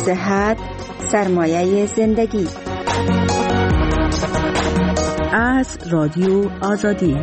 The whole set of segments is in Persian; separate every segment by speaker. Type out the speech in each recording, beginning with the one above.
Speaker 1: صحت سرمایه زندگی.
Speaker 2: از رادیو آزادی.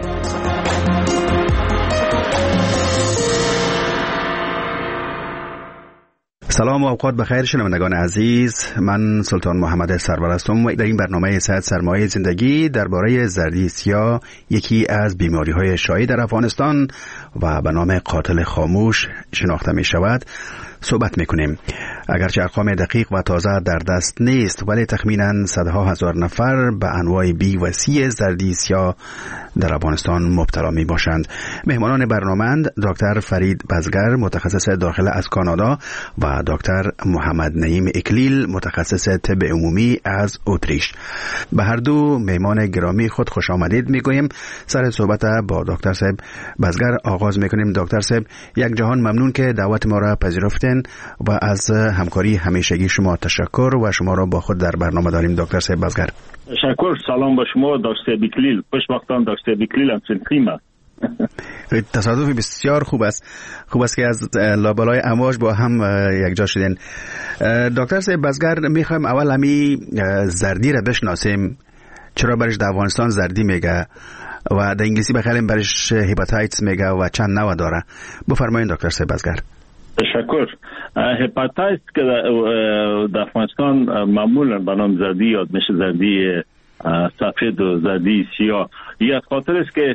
Speaker 3: سلام و اوقات بخیر شنوندگان عزیز، من سلطان محمد سرور هستم و در این برنامه صحت سرمایه زندگی درباره زردی سیاه، یکی از بیماری‌های شایع در افغانستان و به نام قاتل خاموش شناخته می شود، صحبت میکنیم. اگرچه ارقام دقیق و تازه در دست نیست، ولی تخمینا صدها هزار نفر به انواع بی و سی زردی سیاه در افغانستان مبتلا می باشند. مهمانان برنامه‌اند دکتر فرید بزگر، متخصص داخله از کانادا، و دکتر محمد نعیم اکلیل، متخصص طب عمومی از اتریش. به هر دو مهمان گرامی خود خوش آمدید میگوییم. سر صحبت با دکتر صاحب بزگر آغاز میکنیم. دکتر صاحب، یک جهان ممنون که دعوت ما را پذیرفتین و از همکاری همیشگی شما تشکر و شما را با خود در برنامه داریم. دکتر صاحب بزگر.
Speaker 4: تشکر. سلام به شما دکتر بیکلیل. خوشبختانه دکتر بیکلیل هم سنتیم است.
Speaker 3: تصادف بسیار خوب است که از لابلای امواج با هم یک جا شدین. دکتر صاحب بزگر، میخوایم اول همی زردی را بشناسیم. چرا برش در افغانستان زردی میگه و در انگلیسی بخیریم برش هپاتایتس میگه و چند نوع داره؟ بفرمایید دکتر صاحب بزگر.
Speaker 4: تشکر. هپاتایتس که در افغانستان معمولا به نام زردی یاد میشه، زردی سفید و زردی سیاه. این از خاطر است که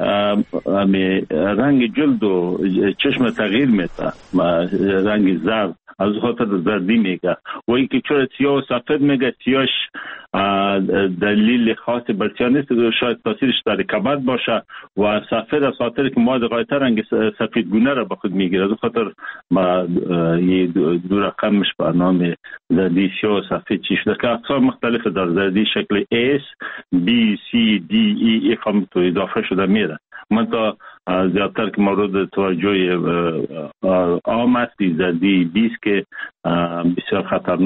Speaker 4: رنگ جلد و چشم تغییر میده، رنگ زرد، از خاطر زردی میگه. و اینکه چرا سیاه و سفید میگه، سیاهش دلیل خاص برسیاه نیست، شاید تاثیرش در کبد باشه، و سفید از خاطر که مواد غایطه رنگ سفید گونه را به خود میگیره. از خاطر یه دو رقمش به نام زردی سیاه و سفید چی شده که اقسام مختلف در زردی شکل S, B, C, D, E هم تو اضافه شده میره. من تا زیادتر که مورد توجه عام است زردی بیست که بسیار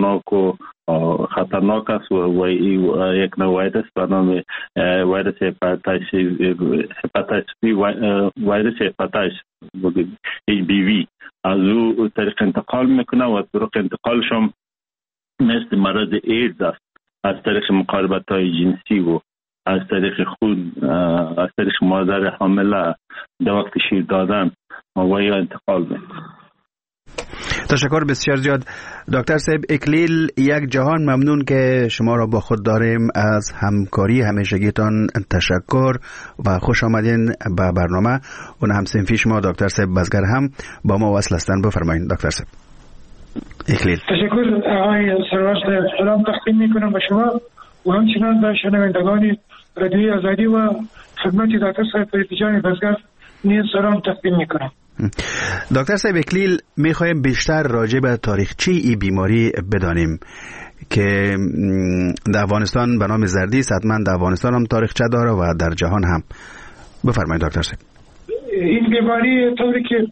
Speaker 4: خطرناک است و یک نوع ویروس به نام ویروس هپاتایتس HBV از او طریق انتقال میکنه و طرق انتقالش هم مثل مرض ایدز است، از طریق مقاربت های جنسی و از طریق خون، از طریق مادر حامله در وقت شیر دادن و یا انتقال میکنه.
Speaker 3: تشکر بسیار زیاد. دکتر صاحب اکلیل، یک جهان ممنون که شما را با خود داریم. از همکاری همیشگیتان تشکر و خوش آمدین به برنامه. اون هم صنفی شما دکتر صاحب بزگر هم با ما وصل هستن. بفرمایید دکتر صاحب اکلیل.
Speaker 5: تشکر آقای سرور صاحب. سلام تقدیم میکنم به شما و همچنان به شنوندگان رادیوی آزادی و خدمت دکتر صاحب فرید بزگر نیز سلام تقدیم میکنم.
Speaker 3: دکتر صاحب اکلیل، میخوایم بیشتر راجع به تاریخچه این بیماری بدانیم که در افغانستان به نام زردی است. حتما در افغانستان هم تاریخچه داره و در جهان هم. بفرمایید دکتر صاحب.
Speaker 5: این بیماری طوری که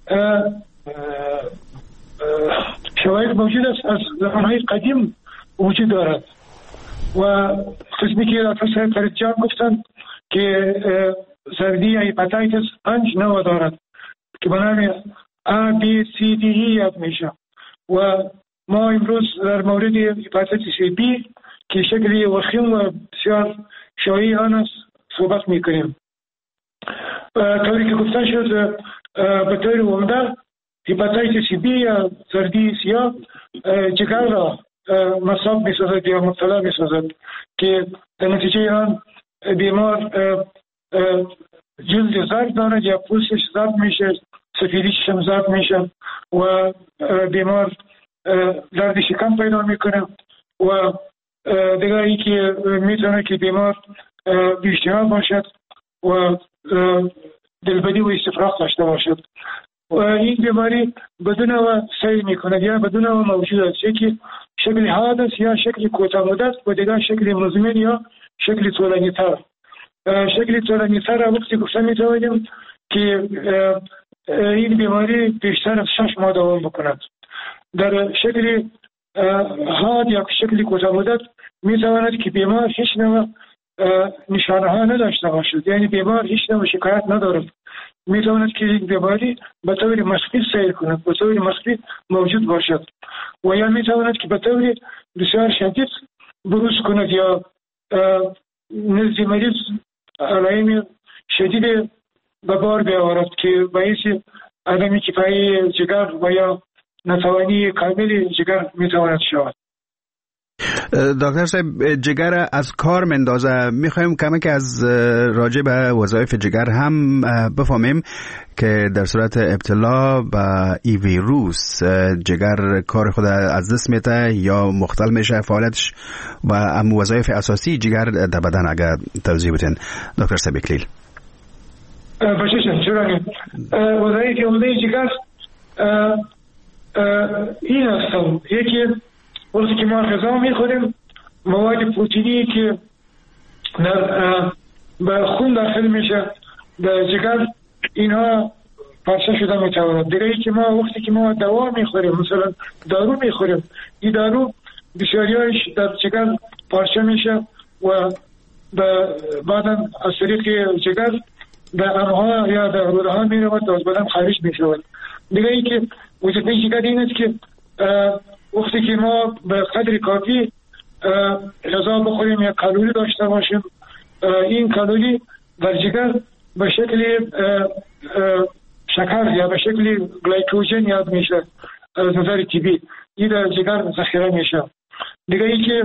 Speaker 5: شواهد موجود است از زمانهای قدیم وجود دارد و قسمی که دکتر صاحب فرید جان گفتند که زردی یا هپاتایتس 5 نوع دارد که به نام A, B, C, D, E یاد میشه و ما امروز در مورد هپاتایتس B که شکلی وخیم و بسیار شایع آن است صحبت میکنیم. طوری که گفته شد به طور عمده هپاتایتس B یا زردی سیاه جگر را مصاب میسازد یا مبتلا میسازد که در نتیجه آن بیمار جلد زرد دارد یا پوستش زرد میشه، سفیدیش هم زرد میشه و بیمار درد شکم پیدا میکنه و دیگر ای که میتونه که بیمار بی‌اشتها باشد و دلبدی و استفراغ داشته باشد. و این بیماری بدون و سیر میکند یا بدون و موجود است، یکی شکل حاد است یا شکل کوتاه مدت و دیگر شکل مزمن یا شکل طولانی تر. شکل طولانی تر وقتی گفته میتوانیم که این بیماری بیشتر از 6 ماه دوام بکند. در شکل حاد یا شکل کوتاه مدت میتواند که بیمار هیچ نوع نشانه ها نداشته باشد، یعنی بیمار هیچ نوع شکایت ندارد. میتواند که یک بیماری به طور مخفی سیر کند، به طور مخفی موجود باشد و یا میتواند که به طور بسیار شدید بروز کند یا نزد مریض علائم شدید به بار بیاورد که باعث عدم کفایی جگر و یا ناتوانی کامل جگر میتواند شود.
Speaker 3: دکتر صاحب، جگر از کار مندازه. میخوایم کمک از راجع به وظایف جگر هم بفهمیم که در صورت ابتلا به ای ویروس جگر کار خود از دست میده یا مختل میشه فعالیتش و وظایف اساسی جگر در بدن اگر توضیح بدین دکتر صاحب اکلیل.
Speaker 5: باشید چرا وظایف عمده جگر این هستند: یکی وقتی که ما غذا میخوریم مواد پروتئینی که به خون داخل میشه در جگر اینها پارچه شده میتواند. دیگه ای که ما وقتی که ما دوا میخوریم، مثلا دارو میخوریم، این دارو بسیاریش در جگر پارچه میشه و بعدا از طریق جگر در امعا یا در روده ها میرود و از بدن خارج میشود. دیگه ای که وظیفه جگر این است که وقتی که ما به قدر کافی غذا بخوریم یا کالری داشته باشیم، این کالری در جگر به شکل شکر یا به شکل گلیکوژن یاد میشه از نظر طبی، این در جگر ذخیره میشه. دیگه ای که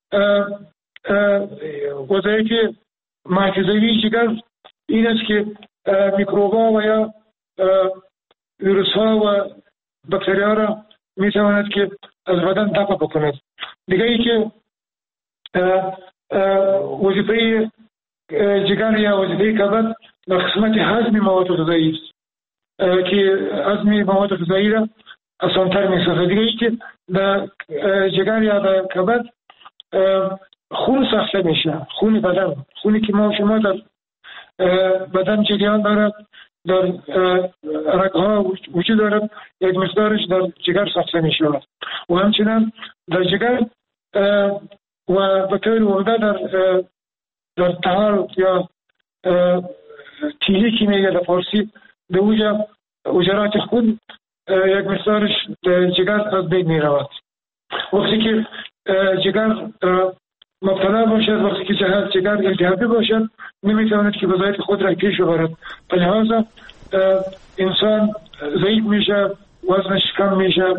Speaker 5: وظایف محافظوی جگر این است که میکروبا و یا ویروس ها و باکتریا را میتواند که از بدن دفع بکند. دیگه ای که وظیفه جگر یا وظیفه کبد در قسمت هضم مواد غذایی است که هضم مواد غذایی را آسان‌تر می‌سازد. دیگه ای که در جگر یا در کبد خون ساخته میشه، خون بدن، خونی که ما شما در بدن جریان دارد، در رگ‌ها وجود دارد، یک مقدارش در جگر ساخته می شود و همچنین در جگر و به طور عمده در طحال یا تیلی که میگه در فارسی به اوجه اجرات خون یک مقدارش در جگر از بین می رود. وقتی که جگر مبتلا باشد، وقتی که جگر التهابی باشد، نمیتواند که وظایف خود را پیش ببرد. لذا انسان ضعیف میشه، وزنش کم میشه.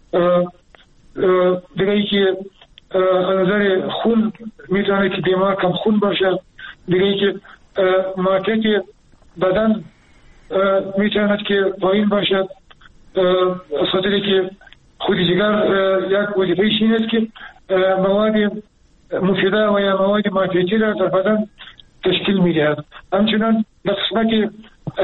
Speaker 5: دیگه ای که از نظر خون میتونه که بیمار کم خون باشه. دیگه ای که مارکت بدن میتواند که پایین باشد، از خاطری که خود جگر یک وظیفه‌اش این است که مواد مفیده و یا مواد مافیدی را در بدن تشکیل میدهد. همچنان در قسمت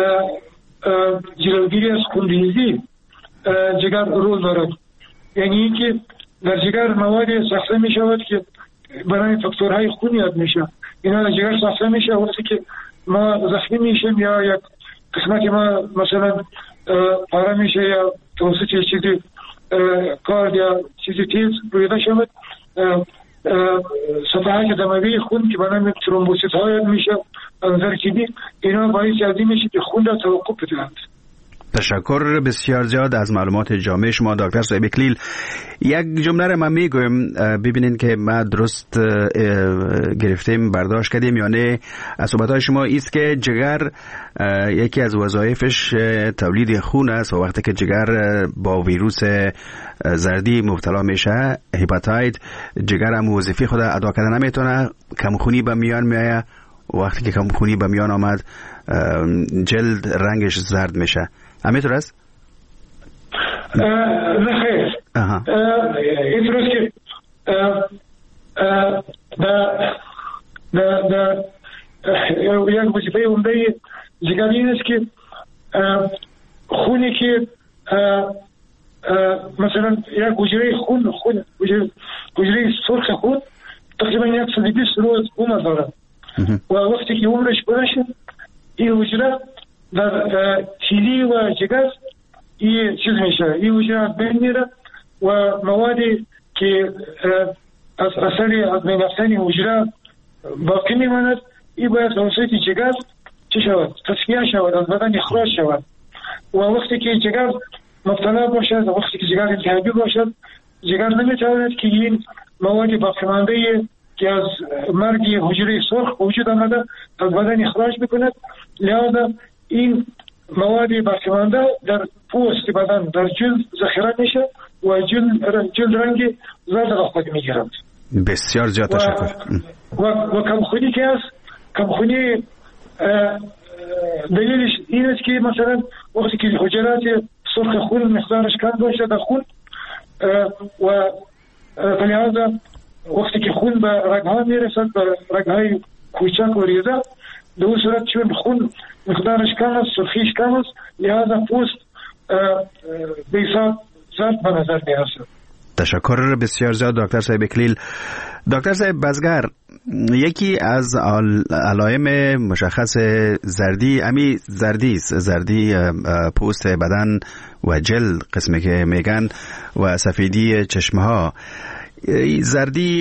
Speaker 5: جلوگیری از خونریزی جگر رول دارد، یعنی اینکه در جگر مواد ساخته می شود که برای فاکتورهای خون یاد میشه. اینا در جگر ساخته میشه وقتی که ما زخمی میشیم یا یک قسمت ما مثلا پاره میشه یا توسط چیزی کارد یا چیزی تیز بریده شود، صفحات دموی خون که برای ترومبوسیت ها یاد میشه از نظر طبی، اینا باعث از این میشه که خون را توقف بدهند.
Speaker 3: تشکر بسیار زیاد از معلومات جامع شما دکتر صاحب اکلیل. یک جمله را من میگویم ببینین که ما درست گرفتیم برداشت کردیم یا نه. از صحبت‌های شما است که جگر یکی از وظایفش تولید خون است و وقتی که جگر با ویروس زردی مبتلا میشه، هپاتیت، جگر هم وظیفه خود ادا کردن نمیتونه، کمخونی به میان میاد. وقتی که کمخونی به میان آمد جلد رنگش زرد میشه. همینطور است؟
Speaker 5: نه خیر. اینطور است که یک وظیفه عمده جگر این است که خونی که مثلا یک حجره خون حجره سرخ خون تقریبا 120 روز عمر دارد و وقتی که عمرش باشه این حجره در تیلی و جگر این چیز میشه، این حجره از بین میره و موادی که از اثر از بین رفتن حجره باقی میماند، این باید توسط جگر چه شود؟ تصفیه شود، از بدن اخراج شود و وقتی که جگر مبتلا باشد و وقتی که جگر التهابی باشد جگر نمیتواند که این مواد باقیمانده که از مرگ حجره سرخ وجود آمده از بدن اخراج بکند. لذا این مواد باقیمانده در پوست بدن در جلد ذخیره میشه و جلد رنگ زرد را خود میگیرد.
Speaker 3: بسیار زیاد تشکر.
Speaker 5: و کمخونی که است، کمخونی دلیلش این است که مثلا وقتی که حجرات سرخ خون مقدارش کم باشه در خون و لذا وقتی که خون به رگها میرسد، به رگهای کوچک و ریزه، در اون صورت چون خون مقدارش کم است، سرخیش کم است، لذا پوست بیسا زرد به نظر میرسد.
Speaker 3: تشکر بسیار زیاد دکتر صاحب اکلیل. دکتر صاحب بزگر، یکی از علائم مشخص زردی زردی پوست بدن و جلد قسمی که میگن و سفیدی چشمه ها. زردی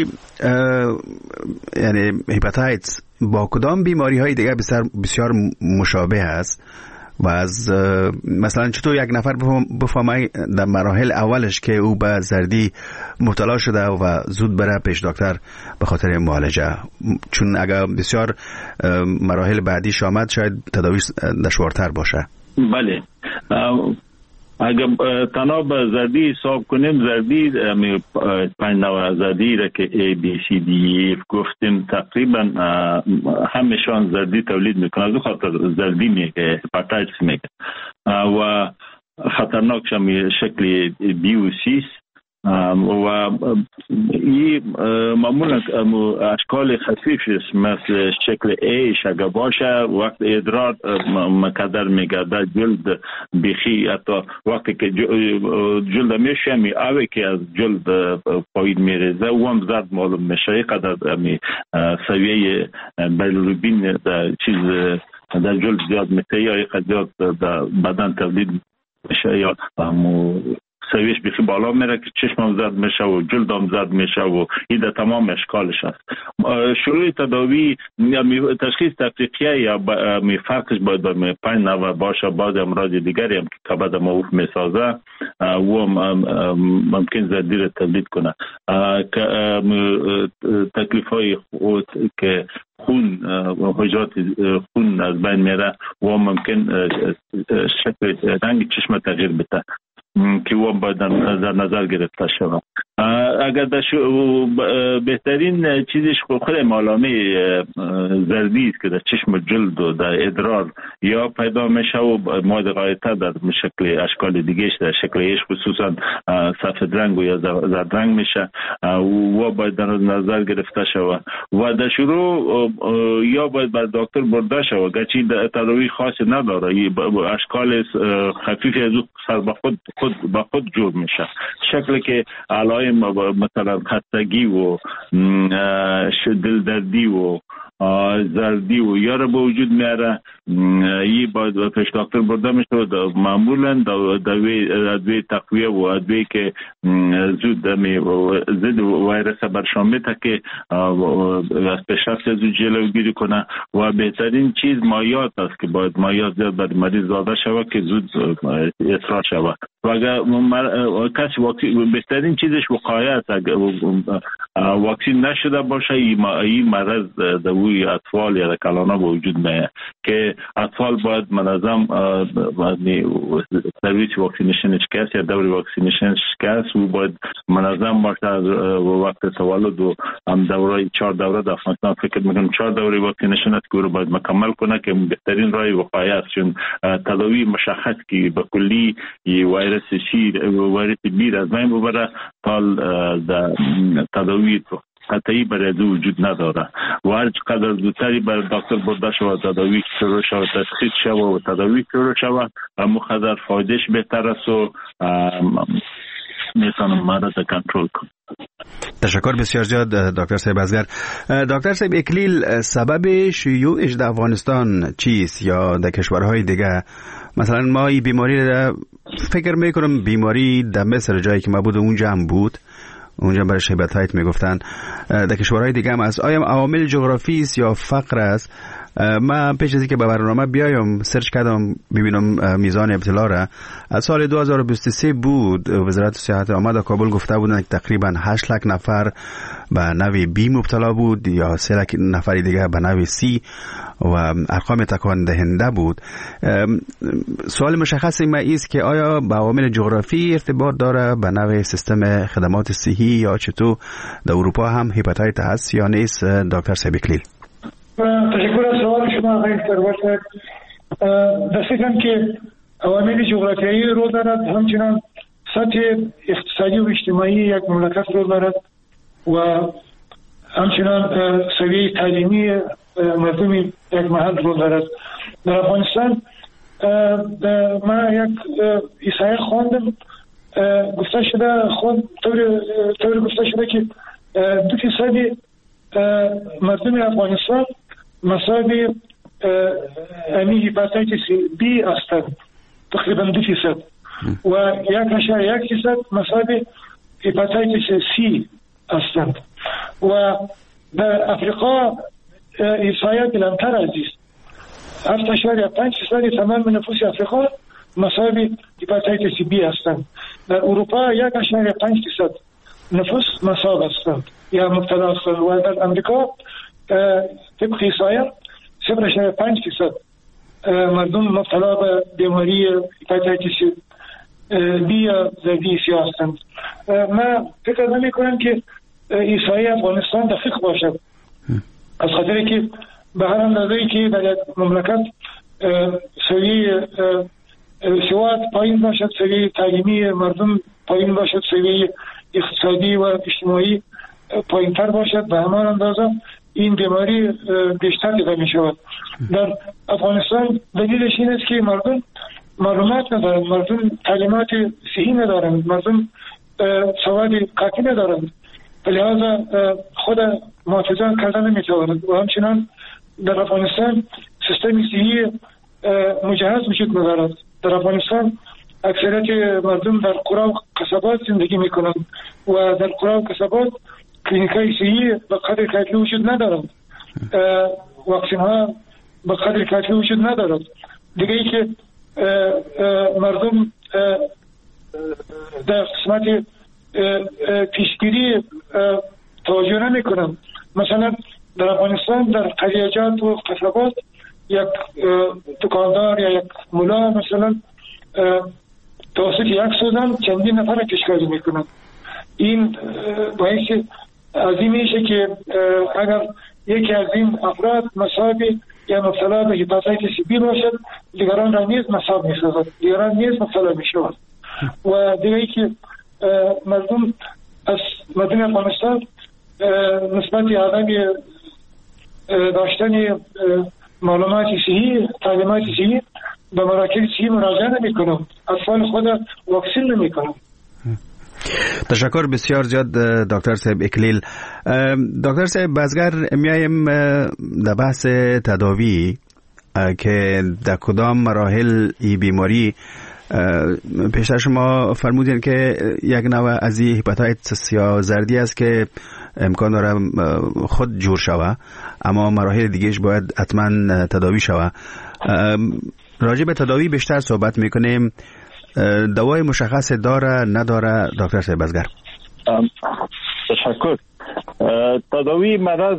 Speaker 3: یعنی هپاتیتس با کدام بیماری های دیگه بسیار مشابه است و از مثلا چطور یک نفر بفهمه در مراحل اولش که او به زردی مبتلا شده و زود بره پیش دکتر به خاطر معالجه، چون اگر بسیار مراحل بعدیش آمد شاید تداویش دشوارتر باشه.
Speaker 4: بله، اگر تنها به زردی حساب کنیم، زردی 5 نوع زردی را که A, B, C, D, E گفتیم تقریبا همشان زردی تولید میکنه. از خاطر زردی میگه هپاتیتس میگه و خطرناکش هم شکل B و C و این معمولا اشکال خفیفش مثل شکل A اگر باشه وقت ادرار مقدر میگرده جلد بیخی، حتی وقتی که جلد میشه اوه که از جلد پایین میریزه و هم زرد معلوم میشه. قدر سویه بیلیروبین چیز در جلد زیاد میشه یا قدر در بدن تولید میشه یا سویش بیخی بالا میره که چشمم زرد میشه و جلدم زرد میشه و این در تمام اشکالش هست. شروع تداوی تشخیص دقیقیه یا فرقش باید با 5 نوع باشه. بعض امراض دیگری هم که کبد موف میسازه و ممکن زردی را تولید کنه. تکلیف های خود که خون حجرات خون از بین میره و ممکن شکل رنگ چشم تغییر بده که او باید در نظر گرفته شود. اگر بهترین چیزش خود علامه زردی است که در چشم جلد و در ادرار یا پیدا میشه و مواد غایطه در شکل اشکال دیگهش در شکلش خصوصا سفید رنگ و یا زرد رنگ میشه و باید در نظر گرفته شود و در شروع یا باید بر دکتر برده شود. گرچه تداوی خاصی نداره، اشکال خفیف از سر به خود جور میشه. شکلی که علائم مثلا خستگی و دلدردی و زردی و یا را به وجود میاره، این باید پیش دکتر برده میشه. معمولا ادویه تقویه و ادویه که زود ضد ویروس برشان میده که از پیشرفت زود جلوگیری کنه و بهترین چیز مایعات است که باید مایعات زیاد بر مریض داده شود که زود اصلاح شود. و اگر کسی بهترین چیزش وقایه است. اگر واکسین نشده باشه این مرض دوی اطفال یا کلانا به وجود میاد که اطفال باید منظم سرویس واکسینیشن شکست یا دوره واکسینیشن شکست و باید منظم باشه. وقت تولد و هم دوره 4 دوره در افغانستان فکر میکنم 4 دوره واکسینیشن است که باید مکمل کنه که بهترین راه وقایه است، چون تداوی مشخص که به کلی ویروس ویروس بیر از بین ببره تا تداوی قطعی برای دو وجود نداره و هر چقدر زودتری برای دکتر برده شود تداوی شروع شود تشخیص شود و تداوی شروع شود مقدر فایدهش بهتر است و میتونم مرض کنترل کنم.
Speaker 3: تشکر بسیار زیاد دکتر صاحب ازگر. دکتر صاحب اکلیل، سبب شیوعش در افغانستان چیست یا در کشورهای دیگه؟ مثلا ما این بیماری را فکر میکنم بیماری در مصر جایی که ما بود اونجا هم بود، اونجا برش هپاتیت میگفتن. در کشورهای دیگه هم از آیا عوامل جغرافی است یا فقر است من پیش از اینکه به برنامه بیایم سرچ کردم ببینم میزان ابتلا را. از سال 2023 بود وزارت صحت آمد کابل گفته بودن که تقریبا 8 لک نفر به نوع بی مبتلا بود یا 3 لک نفر دیگه به نوع سی و ارقام تکان دهنده بود. سوال مشخص ما است که آیا با عوامل جغرافی ارتباط داره به نوع سیستم خدمات صحی یا چطور در اروپا هم هپاتیت هست یا نیست؟ دکتر صاحب اکلیل.
Speaker 5: تشکر از سوال شما آقای ثروت. دستگاه که عوامل جغرافیایی رو دارد، همچنان سطح اقتصادی و اجتماعی یک مملکت رو دارد و همچنان سویه تعلیمی مردم یک محل رو دارد. در افغانستان ما یک احصایه خواندم، گفته شده طور گفته شده که 2% مردم افغانستان مساوی امی هپاتیتس بی هستند، تقریبا 2%، و 1.1% مساوی هپاتیتس سی هستند. و در افریقا احصایه کمتر از است، 7.5% تمام نفوس افریقا مساوی هپاتیتس بی هستند. در اروپا 1.5% نفوس مصاب هستند یا مبتلا هستند و در امریکا طبق احصایه 0.5% مردم مبتلا به بیماری هپاتیتس بی یا زردی سیاه هستند. من فکر نمی کنم که احصایه افغانستان دقیق باشد، از خاطر که به هر اندازه‌ای که در یک مملکت سویه سواد پایین باشد، سویه تعلیمی مردم پایین باشد، سویه اقتصادی و اجتماعی پایین تر باشد، به همان اندازه این بیماری بیشتر دیده می شود. در افغانستان دلیلش این است که مردم معلومات ندارند، مردم تعلیمات صحی ندارند، مردم سواد کافی ندارند، لذا خود محافظت کردن نمی توانند. و همچنان در افغانستان سیستم صحی مجهز وجود ندارد. در افغانستان اکثریت مردم در قرى و قصبات زندگی می کنند و در قرى و قصبات کلینیکای صحی به قدر کافی وجود ندارد، واکسین ها به قدر کافی وجود ندارد. دیگه ای که مردم در قسمت پیشگیری توجه نمی کنند. مثلا در افغانستان در قریه‌جات و قصبات یک دکاندار یا یک ملا مثلا توسط یک سوزن چندین نفر کشکاری می کنند. این باعث عظیم میشه که اگر یکی از این افراد مصابی یا مبتلا به هپاتیتس بی باشد، دیگران را نیز مصاب می سازد، دیگران نیز مبتلا می شود. و دیگه ای که مردم افغانستان نسبت عدم داشتن معلومات صحی، تعلیمات صحی به مراکز صحی مراجعه نمی کنند، اطفال خود واکسین نمی کنند.
Speaker 3: تشکر بسیار زیاد دکتر صاحب اکلیل. دکتر صاحب بازگر میایم در بحث تداوی که در کدام مراحل این بیماری پیشتر شما فرمودین که یک نوع از این هپاتیتس یا زردی است که امکان داره خود جور شوه، اما مراحل دیگهش باید حتما تداوی شوه. راجع به تداوی بیشتر صحبت میکنیم. دوای مشخص داره نداره دکتر صاحب بازگر؟
Speaker 4: تشکر. تداوی مرض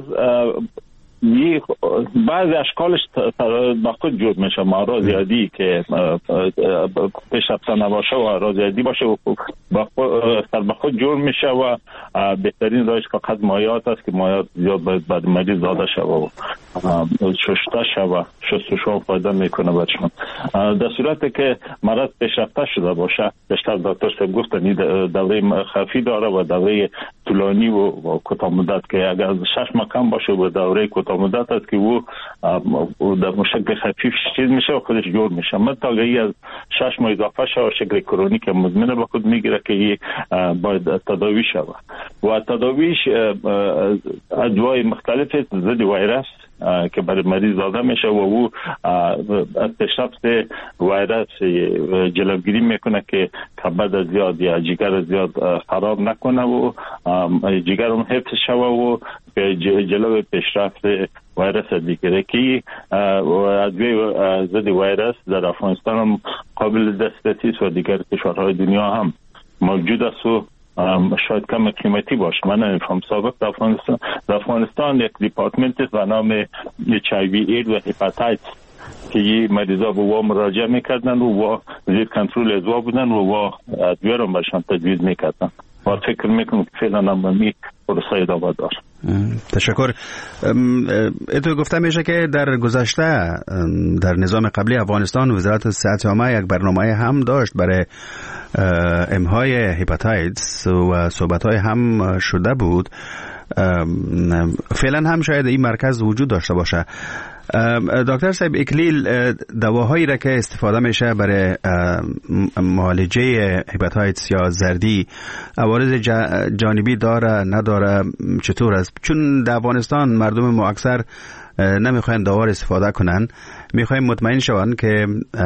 Speaker 4: بعض اشکالش با خود جور میشه. مرض زیادی که پیشرفته نباشه و مرض زیادی باشه و با خود جور میشه و بهترین راهش فقط مایعات است که مایعات زیاد باید بعد مریض داده شوه و شسته شوه، شستشو فایده میکنه برشون. در صورتی که مرض پیشرفته شده باشه، بیشتر دکتر صاحب گفتن دوره خفی داره و دوره طولانی و کوتاه مدت که اگر 6 ماه کم باشه و دوره کوتاه مدت است که او در شکل خفیف چیز میشه و خودش جور میشه. متأگی از 6 ماه اضافه شده شکل کرونیک مزمن به خود میگیره که باید تداوی شود و تداویش ادوای مختلف ضد ویروس که برای مریض داده میشه و او از پیشرفت ویروس جلوگیری میکنه که کبد زیاد یا جگر زیاد خراب نکنه و جگر هم حفظ شوه و جلو پیشرفت ویروس دیگه که ادویه ضد ویروس در افغانستان هم قابل دسترسی است و دیگر کشورهای دنیا هم موجود است و شاید کم قیمتی باشه. من نمی‌فهم. سابق در افغانستان یک دیپارتمنت است به نام HIV اید و هپاتیت که این مریضا به وا مراجعه میکردن و زیر کنترل ادوا بودن و ادویه رو برشان تجویز میکردن و فکر میکنم که فعلا هم پروسه ادامه داره.
Speaker 3: تشکر. اتو گفته میشه که در گذشته در نظام قبلی افغانستان وزارت صحت عامه یک برنامه هم داشت برای امهای هپاتیتس و صحبت‌های هم شده بود. فعلا هم شاید این مرکز وجود داشته باشه. دکتر صاحب اکلیل، دواهایی را که استفاده میشه برای معالجه هپاتیتس یا زردی عوارض جانبی داره نداره، چطور است؟ چون در افغانستان مردم ما اکثر نمیخواین دوا استفاده کنن، میخوایم مطمئن شون که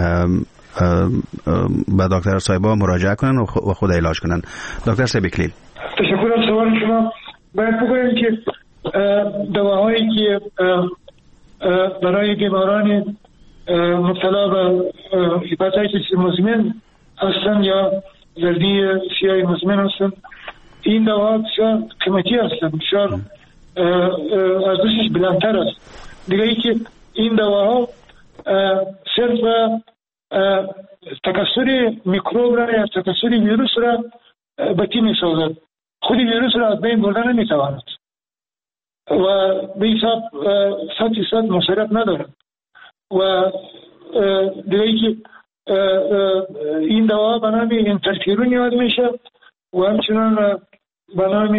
Speaker 3: به دکتر صاحبا مراجعه کنن و خود علاج کنن. دکتر صاحب اکلیل.
Speaker 5: تشکر از سوال شما. باید بگویم که دواهایی که برای بیماران مبتلا به هپاتیتس مزمن هستند یا زردی سیاه مزمن هستند، این دواها بسیار قیمتی هستند، بسیار ارزشش بلندتر است. دیگه ای که این دواها صرف تکثر میکروب را یا تکثر ویروس را بطی می سازد، خود ویروس را از بین بردن نمی تواند و به حساب 100% مصرف ندارد. و دیگه ای که این دوا به نام انترفیرون یاد میشه و همچنان به نام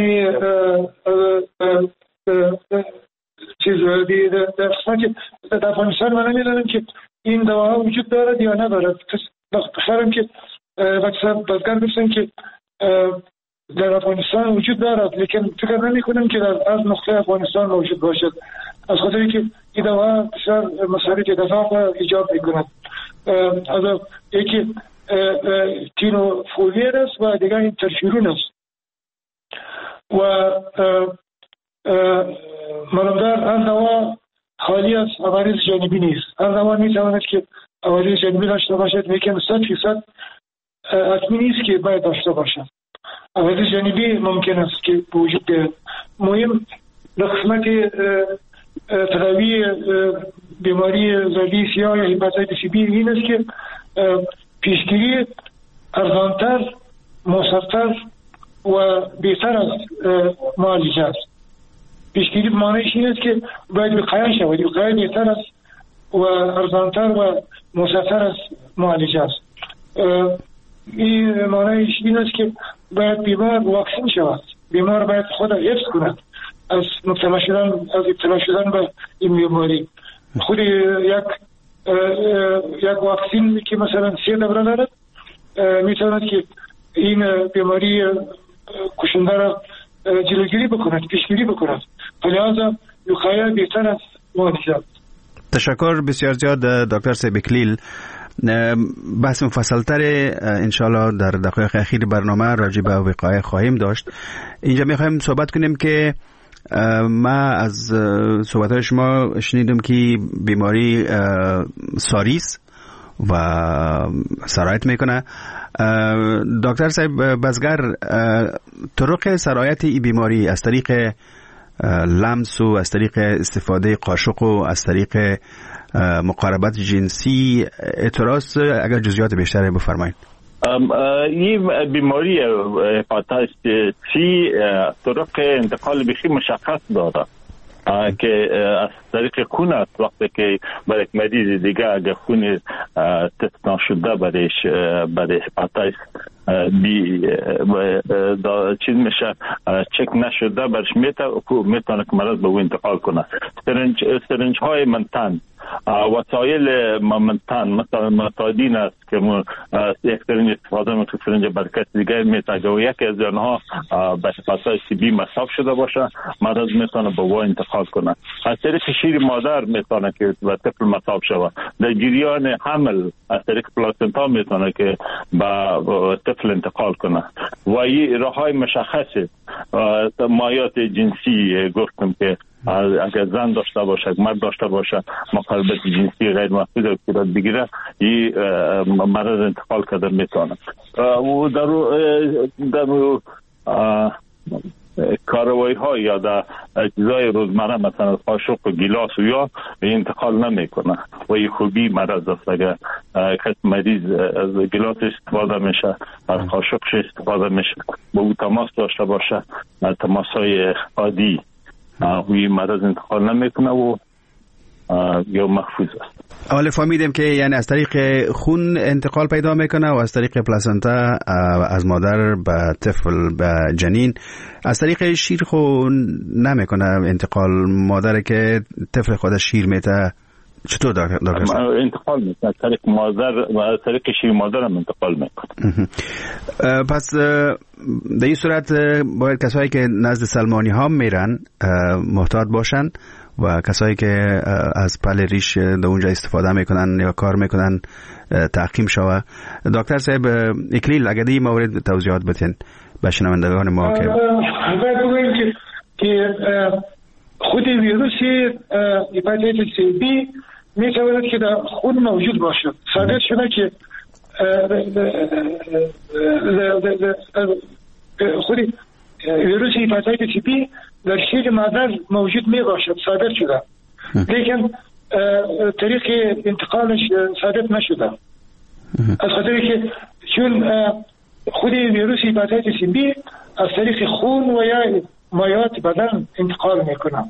Speaker 5: چیز در قسمت در افغانستان من نمیدانم که این دواها وجود دارد یا ندارد. بخیرم که بازگر بسن که در افغانستان وجود دارد، لیکن فکر نمی کنم که در از نقطه افغانستان موجود باشد، از خاطری که این دوا بسیار مصارف دفاق ایجاد می کند. از یکی تینوفولویر است و دیگر انترفیرون است و معلومدار هر دوا خالی از عوارض جانبی نیست. هر دوا می تواند که عوارض جانبی داشته باشد، لیکن 100% حتمی نیست که باید داشته باشد. عوارض جانبی ممکن است که وجود بیاید. مهم در قسمت تداوی بیماری زردی سیاه یا هپاتیتس بی این است که پیشگیری ارزانتر، مؤثرتر و بهتر از معالجه است. پیشگیری معنیش این است که باید وقایه شود. وقایه بهتر است و ارزانتر و مؤثرتر از معالجه است. این معنیش این است که باید بیمار واکسین شود. بیمار باید خود حفظ کند از ابتلا شدن به این بیماری. خود یک واکسین که مثلا 3 دوره دارد میتواند که این بیماری کشنده را جلوگیری بکند، پیشگیری بکند. لذا وقایه بهتر از معالجه.
Speaker 3: تشکر بسیار زیاد دکتر صاحب اکلیل. بحث مفصل‌تر انشالله در دقایق اخیر برنامه راجع به وقایه خواهیم داشت. اینجا میخوایم صحبت کنیم که ما از صحبت‌های شما شنیدم که بیماری ساریس و سرایت میکنه. دکتر صاحب بزگر، طرق سرایت این بیماری از طریق لمس و از طریق استفاده قاشق و از طریق مقاربت جنسی اعتراض، اگر جزئیات بیشتری بفرمایید.
Speaker 4: این بیماری هپاتیتس سی طرق انتقال بخی مشخص داره که از طریق خون است. وقتی که برای مریض دیگه اگر خون تست نشده برای هپاتیتس بی چیز میشه چک نشده برش میتونه که مرض به او انتقال کنه. سرنج های منتن، وسایل منتن مثلا متادین است که یک سرنج استفاده میکنه، سرنج برکت دیگه میتونه و یکی از آنها به هپاتیتس بی مصاب شده باشه، مرض میتونه به او انتقال کنه. از طریق شیر مادر میتونه که به طفل مصاب شود. در جریان حمل از طریق پلاسنتا میتونه که به طفل انتقال کنه و این راههای مشخص مایات جنسی گفتم که اگر زن داشته باشه، مرد داشته باشه، مخالفت جنسی غیر محفوظ رو صورت بگیره، این مرض انتقال کرده میتونه. و در کاروائی ها یا در اجزای روزمره مثلا قاشق و گیلاس و یا انتقال نمیکنه و این خوبی مرض است. اگر کس مریض از گیلاس استفاده میشه، از قاشقش استفاده میشه، با او تماس داشته باشه، تماس های عادی این مرض انتقال نمیکنه و یا محفوظ است.
Speaker 3: حالا فهمیدیم که یعنی از طریق خون انتقال پیدا میکنه و از طریق پلاسنتا از مادر به طفل به جنین. از طریق شیر خون نمیکنه انتقال، مادر که طفل خودش شیر میته چطور
Speaker 4: انتقال میکنه؟ از طریق مادر و از طریق شیر مادر هم انتقال میکنه.
Speaker 3: پس در این صورت باید کسایی که نزد سلمانی ها میرن محتاط باشن و کسایی که از پل ریش در اونجا استفاده میکنن یا کار میکنن تعقیم شوه. دکتر صاحب اکلیل اگر این مورد توضیحات بتین به شنوندگان ما که
Speaker 5: باید بگوییم که خود ویروس هپاتیتس بی میتواند که در خود موجود باشد. ثابت شده که خود ویروس هپاتیتس بی در شیر مادر موجود می باشد، ثابت شده، لیکن طریق انتقالش ثابت نشده. از خاطر که چون خود ویروس هپاتیتس بی از طریق خون و یا مایعات بدن انتقال میکنه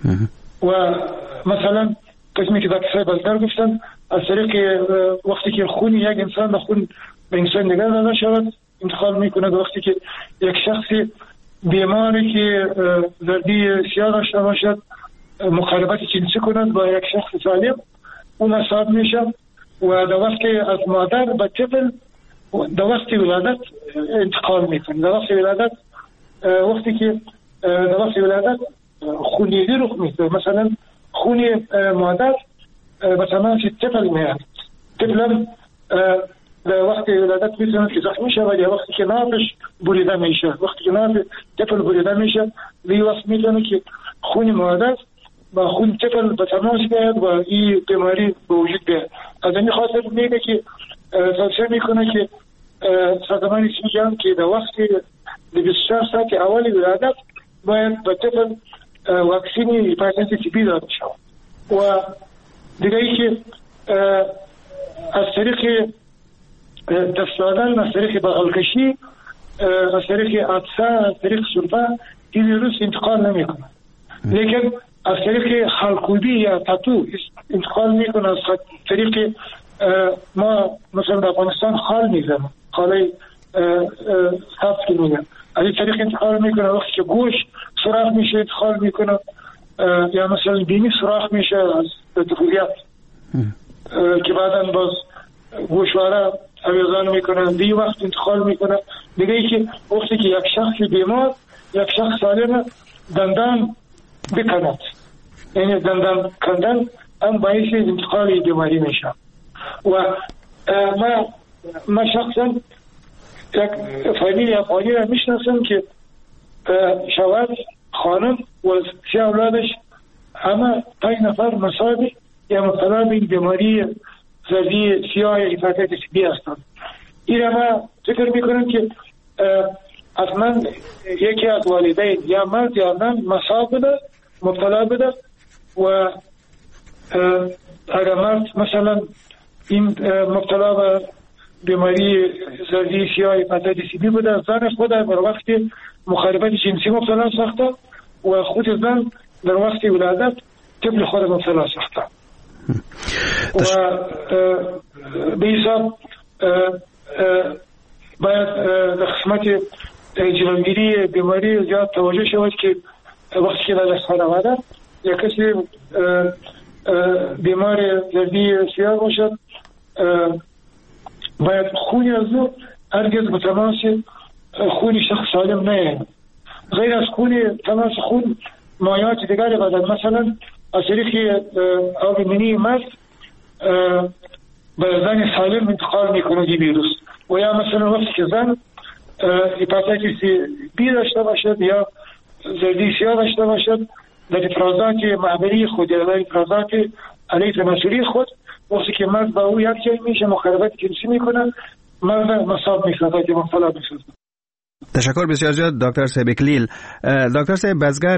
Speaker 5: و مثلا قسمی که دکتر بازدار گفتن از طریق وقتی که خون یک انسان به خون به انسان دیگر داده شود انتقال میکنه. وقتی که یک شخص بیماری که زردی سیاه داشته باشد مخالفت جنسی کند با یک شخص سالم، اون اصاب میشه و در وقتی از مادر به طفل در وقتی ولادت انتقال میکنه. در وقتی ولادت وقتی که در وقتی ولادت خونریزی رخ میده، مثلا خون مادر به تماس طفل میاد، طفل در وقتی ولادت میتونه که زخمی شود یا وقتی که نافش بریده میشه، وقتی که ناف طفل بریده میشه این وقت میتونه که خون مادر با خون طفل به تماس بیاد و این بیماری به وجود بیاد. از این خاطر میگه که توصیه میکنه که سازمان اسمی جهان که در وقتی 24 ساعت اول ولادت باید به طفل واکسین هپاتیتس بی داده شود. و دیگه ای که از طریق دست دادن، از طریق بغلکشی، از طریق عطسه، از طریق سرفه این ویروس انتقال نمیکنه، لیکن از طریق خالکوبی یا تاتو انتقال میکنه. از طریق ما مثلا در افغانستان خال میزنم، خاله سبز که میگن، از این طریق انتقال میکنه. وقتی که گوش سراخ میشه انتقال میکنه، یا مثلا بینی سراخ میشه از طفولیت که بعدا باز گوشواره اویزان میکنه، دی وقت انتقال میکنه. دیگه ای که وقتی که یک شخص بیمار یک شخص سالم دندان بکند، یعنی دندان کندن هم باعث انتقال بیماری میشه. و ما شخصا یک فامیل افغانی را میشناسم که شوهر، خانم و 3 اولادش همه 5 نفر مصاب یا مبتلا به بیماری زردی سیاه یا هپاتیتس بی هستند. این را ما فکر میکنم که اصلا یکی از والدین یا مرد یا زن مصاب بده، مبتلا بده و اگر مرد مثلا این مبتلا به بیماری زردی سیاه هپاتیتس بی بوده، زن خود در وقت مخالفت جنسی مبتلا ساخته و خود زن در وقت ولادت طفل خود مبتلا ساخته. و به حساب باید در قسمت جلوگیری بیماری زیاد توجه شود که وقتی که در خانواده یا کسی بیمار زردی سیاه باشد باید خونی از او هرگز به تماس خونی شخص سالم نیاید. غیر از خون تماس خون مایعات دیگر بدن، مثلا از طریق آب منی مرد به زن سالم انتقال میکنه این ویروس. و یا مثلا وقتی که زن هپاتیتس بی داشته باشد یا زردی سیاه داشته باشد در افرازات معبری خود یا در افرازات علیه تناسلی خود، وقتی که مرد با او یک جای میشه مخالفت جنسی میکنه، مرد مصاب میسازد یا مبتلا میسازد.
Speaker 3: تشکر بسیار زیاد دکتر صاحب اکلیل. دکتر صاحب بزگر،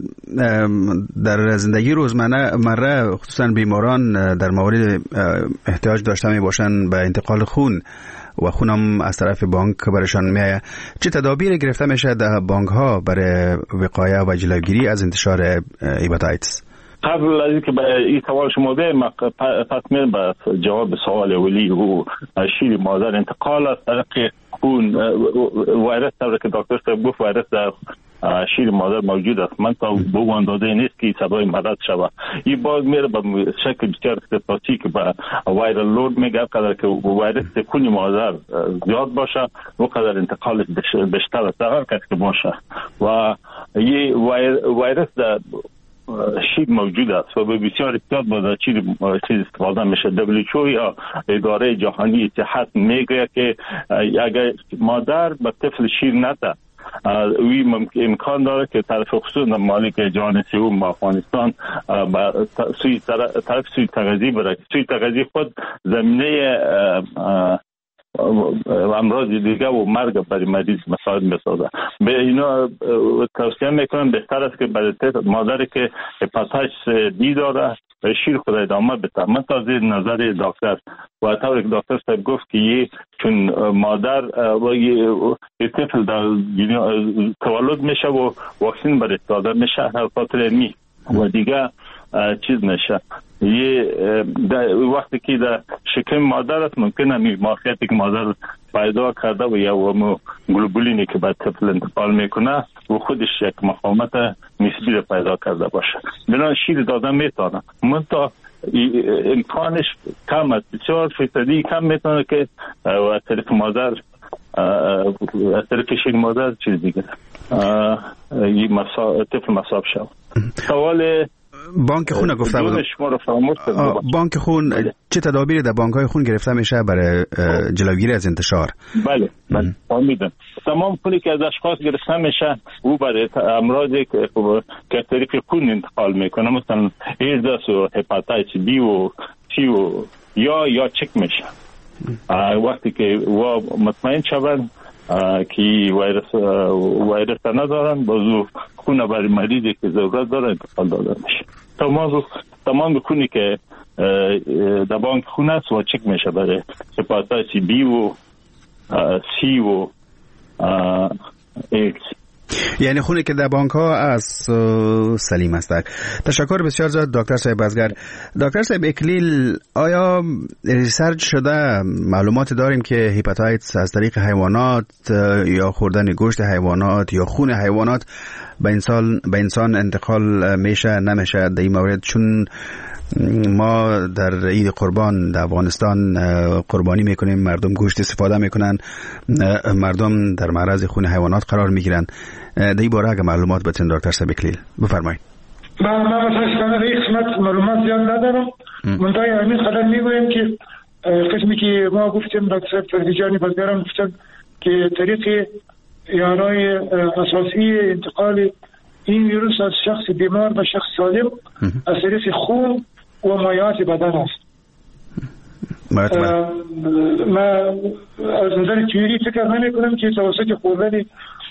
Speaker 3: در زندگی روزمره خصوصا بیماران در مورد احتیاج داشته می باشند به انتقال خون و خونم از طرف بانک برشان میآید، چه تدابیر گرفته میشه در بانک ها برای وقایه و جلوگیری از انتشار هپاتیتس؟
Speaker 4: قبل از اینکه به این سوال شما بگم، پس میرم به جواب سوال اولی و شیر مادر انتقال از طریق خون ویروس، طوری که دکتر صاحب گفت ویروس در شیر مادر موجود است. من تا به اون اندازه نیست که سبب مرض شود. این باز میره به شکل بسیار اختصاصی که به وایرال لود میگه، قدر که ویروس خون مادر زیاد باشه و قدر انتقال بیشتر است در هر کسی که باشه و این ویروس در شیر موجود است و به بسیار احتیاط باید چیز استفاده میشه. WHO یا اداره جهانی صحت میگه که اگر مادر به طفل شیر نده، وی امکان داره که طرف خصوص مالک جهان سوم افغانستان طرف سوی تغذیه بره. سوی تغذیه خود زمینه امراض دیگه و مرگ برای مریض مساعد میسازه. به اینا توصیه میکنم بهتر است که برای مادری که هپاتیتس بی داره به شیر خود ادامه بده. من تازه نظر دکتر و طوری که دکتر صاحب گفت که چون مادر و یه طفل در تولد میشه و واکسین برای داده میشه، هر خاطر می و دیگه چیز نشه. وقتی که در شکم مادر است ممکنه ماهیتی که مادر پیدا کرده و یا گلوبولینی که به طفل انتقال میکنه و خودش یک مقاومت نسبی را پیدا کرده باشه. بنابراین شیر دادن میتونه، منتها امکانش کم است، بسیار فیصدی کم میتونه که از طریق مادر از طریق شیر مادر چیز دیگه طفل مصاب شود. سوال
Speaker 3: بانک خون گفته بودم. بانک خون چه تدابیری در بانک های خون گرفته میشه برای جلوگیری از انتشار؟ بله
Speaker 4: فهمیدم. تمام خونی که از اشخاص گرفته میشه او برای امراضی که طریق خون انتقال میکنه، مثلا ایدز و هپاتیتس بی و سی و یا چک میشه. وقتی که مطمئن شوند که ویروس ندارن، بازو خون برای مریضی که ضرورت داره انتقال داده میشه. تمام خونی که در بانک خون است و چک میشه برای هپاتیتس بی و سی و ایدز.
Speaker 3: یعنی خونی که در بانک ها از سلیم است. تشکر بسیار زیاد دکتر صاحب بزگر. دکتر صاحب اکلیل، آیا ریسرچ شده معلومات داریم که هپاتیتس از طریق حیوانات یا خوردن گوشت حیوانات یا خون حیوانات به انسان انتقال میشه نمیشه در این مورد؟ چون ما در عید قربان در افغانستان قربانی میکنیم، مردم گوشت استفاده میکنن، مردم در معرض خون حیوانات قرار میگیرن. در این باره اگه معلومات بتین دکتر صاحب اکلیل بفرمایید.
Speaker 5: من متاسفانه این قسمت معلومات زیاد ندارم. منتها همین قدر میگویم که قسمی که ما گفتیم دکتر فردیجانی بزگران گفتن که طریق یارای اساسی انتقال این ویروس از شخص بیمار به شخص سالم از طریق خون و مایعات بدن است. ما از نظر تئوری فکر نمی کنم که توسط خوردن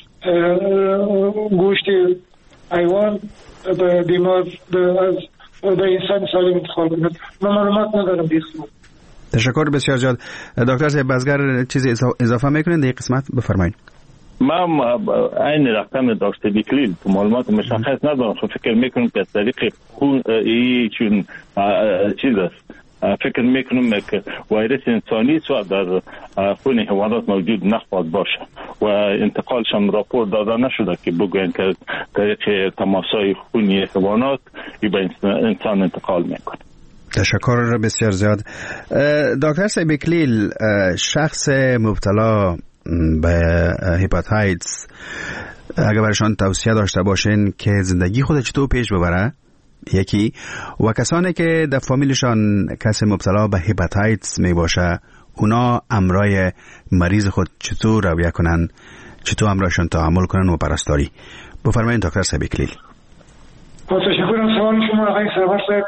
Speaker 5: گوشت حیوان به بیمار به انسان سالم انتقال کنه. من معلومات ندارم دیگه.
Speaker 3: تشکر بسیار زیاد. دکتر صاحب بزگر چیزی اضافه میکنین در این قسمت؟ بفرمایید.
Speaker 4: من این رقم دکتر بیکلیل تو معلومات مشخص ندارم، فکر میکنم که از طریق خون چون چیز است، فکر میکنم که ویروس انسانی سو در خون حیوانات موجود نخواهد باشه و انتقالش هم راپور داده نشده که بگوین که طریق تماسای خونی حیوانات به انسان انتقال میکنه.
Speaker 3: تشکر بسیار زیاد. دکتر صاحب اکلیل، شخص مبتلا به هپاتیتس اگر برشان توصیه داشته باشین که زندگی خود چطور پیش ببره، یکی، و کسانی که در فامیلشان کسی مبتلا به هپاتیتس می باشه اونا امرای مریض خود چطور رویه کنن، چطور امرایشان تحمل کنن و پرستاری؟ بفرمایید دکتر صاحب اکلیل.
Speaker 5: با تشکر از سوال شما آقای سرور صاحب.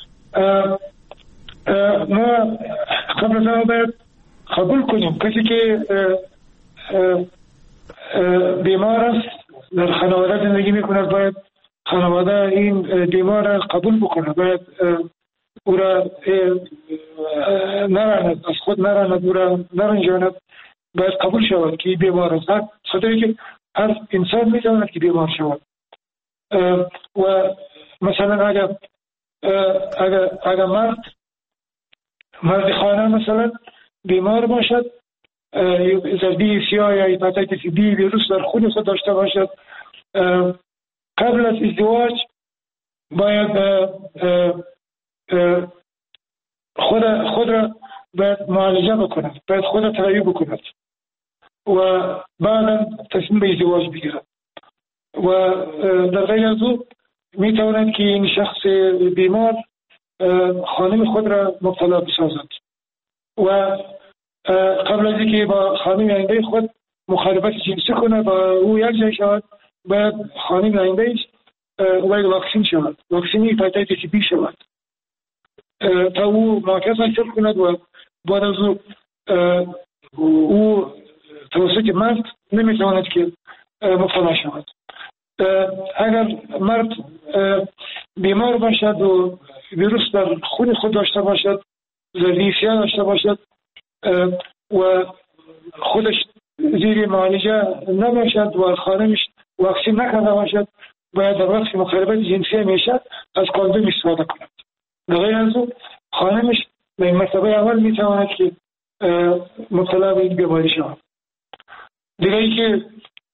Speaker 5: ما قبل از آن باید قبول کنیم کسی که بیمار است در خانواده زندگی میکند باید خانواده این بیمار را قبول بکنه، باید او را نراند، از خود نراند، او را نرنجاند، باید قبول شود که بیمار است. خاطری که هر انسان میتواند که بیمار شود و مثلا اگر مرد خانه مثلا بیمار باشد، زردی سیاه یا هپاتیتس بی ویروس در خون خود داشته باشد، قبل از ازدواج باید خود را باید معالجه بکند، باید خود را تغییر بکند و بعدا تصمیم به ازدواج بگیرد. و در غیر از او می تواند که این شخص بیمار خانم خود را مبتلا بسازد و قبل از اینکه با خانم آینده خود مخالفت جنسی کنه با او یک جای شود، باید خانم آیندهش باید واکسین شود، واکسین هپاتیتس بی شود تا او معاکس حاصل کند و بعد از او توسط مرد نمیتواند که مبتلا شود. اگر مرد بیمار باشد و ویروس در خون خود داشته باشد، زردی سیاه داشته باشد و خودش زیر معالجه نباشد و خانمش واکسین نکرده باشد، باید در وقت مخالفت جنسی میشد از کاندوم استفاده کند. در غیر از او خانمش به مرتبه اول میتواند که مبتلا به این بیماری شود. دیگه ای که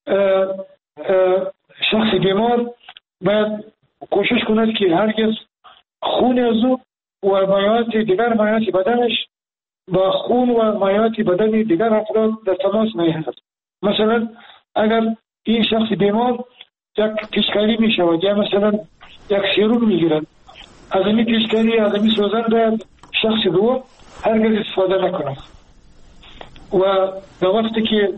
Speaker 5: شخص بیمار باید کوشش کند که هرگز خون از او و مایعات دیگر مایعات بدنش با خون و مایعات بدن دیگر افراد در تماس نیاید. مثلا اگر این شخص بیمار یک پیشکاری می شود یا مثلا یک سیروم می گیرد، از این پیشکاری از این سوزن باید شخص دوم هرگز استفاده نکند و در وقتی که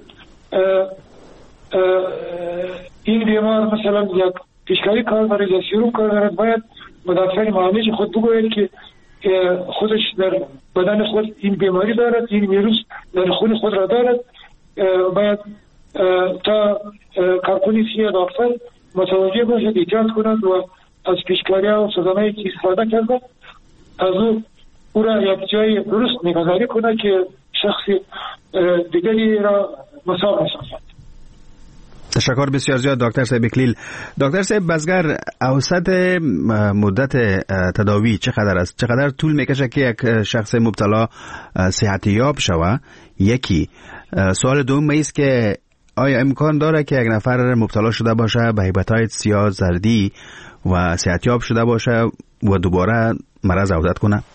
Speaker 5: این بیمار مثلا یک پیشکاری کار دارد یا سیروم کار دارد، باید به دکتر معالج خود بگوید که خودش در بدن خود این بیماری دارد، این ویروس در خون خود را دارد، باید تا کارکنی سیاه دکتر متوجه باشد، احتیاط کند و از پیشکاری ها و سوزنهایی که استفاده کرده از او را یک جای درست نگهداری کند که شخص دیگری را مساو نسازد.
Speaker 3: تشکر بسیار زیاد دکتر صاحب اکلیل. دکتر صاحب بزگر، اوسط مدت تداوی چقدر است؟ چقدر طول میکشه که یک شخص مبتلا صحت یاب شود؟ یکی. سوال دوم است که آیا امکان داره که یک نفر مبتلا شده باشه به هپاتیتس یا زردی و صحت یاب شده باشه و دوباره مرض عودت کنه؟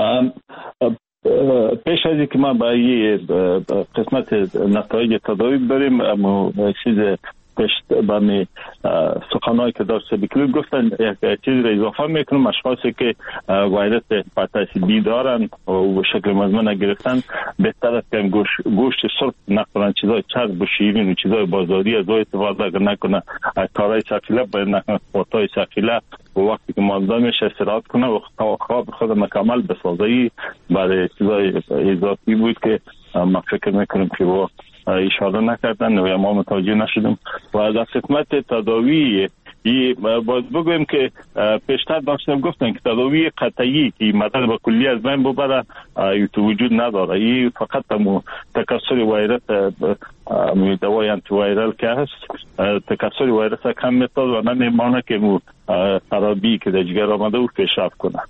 Speaker 4: پیش از اینکه ما با یه قسمت نتایج تداوی بریم، اما چیز پیش با می سخنایی که دکتر بکلیل گفتن یک چیز را اضافه میکنم. اشخاصی که ویروس هپاتیتس بی دارن و شکل مزمن گرفتن بهتر است که گوشت سرخ نخورن، چیزای چرب و شیرین و چیزای بازاری از او استفاده نکنه، کارهای ثقیله باید نکنه، سپورت‌های ثقیله و وقتی که مالدا میشه استراحت کنه و خواب خود مکمل بسازه. برای چیزای اضافی بود که ما فکر میکنم که با اشاره نکردن و ما متوجه نشدیم. و در خدمت تداوی باید بگویم که پیشتر داشتم گفتن که تداوی قطعی که مطلب کلی از بین ببره تو وجود نداره. این فقط تکثر ویروس دوای انتی ویرال که هست، تکثر ویروس کم می‌سازه و نمی‌مانه که خرابی که در جگر آمده او پیشرفت کنه.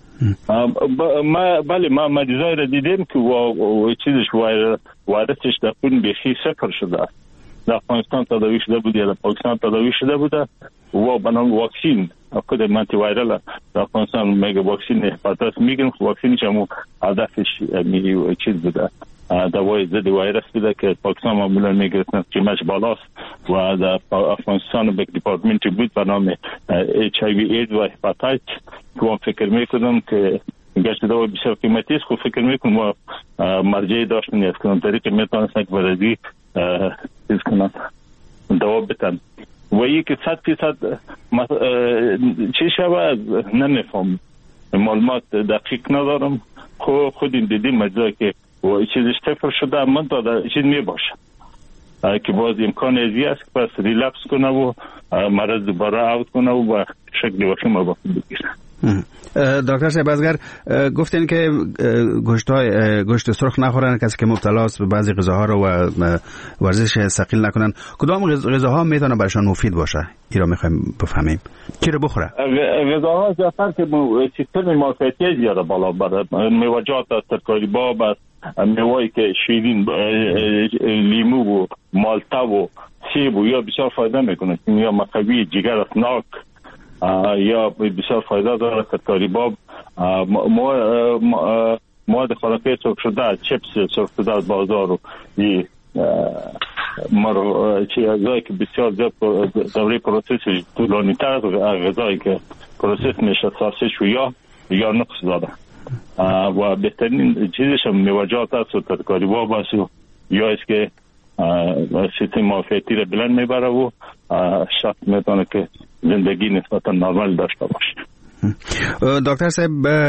Speaker 4: بله ما مریضای را دیدیم که چیزش ویروسش در خون بیخی صفر شده. در افغانستان تداوی شده بود یا در پاکستان تداوی شده بوده و بنام واکسین خود منتی ویرال در افغانستان میگه واکسین هپاتیتس میگن، واکسینش هم هدفش چیز بوده، دوای ضد ویروس بوده که پاکستان معمولا میگرفتن قیمتش بالاست و در افغانستان به دیپارتمنتی بود به نام HIV AIDS و هپاتیتس که من فکر میکنم که گشت دوا بسیار قیمتی است. خب فکر میکنم ما مرجعی داشتن از کنم طریق میتونستن که برازی چیز کنن دوا بتن و یکی 100% چی شود نمیفهم، معلومات دقیق ندارم. خود این دیدیم مجزا که چیزش تفر شده من داده چیز می باشه که باز امکان ازی است که پس ریلپس کنه و مرض دوباره اوت کنه و شکل وخیم با خود بگیره.
Speaker 3: دکتر صاحب بازگر گفتین که گوشت سرخ نخورن، کسی که مبتلا است به بعضی غذاها رو و ورزش ثقیل نکنن. کدام غذاها میتونه برشان مفید باشه؟ این رو میخوایم بفهمیم. چی رو بخوره؟
Speaker 4: غذاها زیادتر که سیستم معافیتی زیاده بالا بره، میوه‌جات، ترکاری باب است، میوه‌ای که شیرین، لیمو و مالتا و سیب و یا بسیار فایده میکنه، یا مقوی جگر افناک یا بسیار فایده داره. ترکاری باب، مواد خوراکی سرخ شده، چپس سرخ شده از بازار و غذایی که بسیار زیاد دوره پروسس طولانی تر از غذایی که پروسس میشه، ساسج و یا نقص داره و بهترین چیزش هم میوه‌جات است و ترکاری باب است یا است که سیستم معافیتی را بلند میبره و شخص میتونه که زندگی نسبتا نرمال داشته باشه.
Speaker 3: دکتر صاحب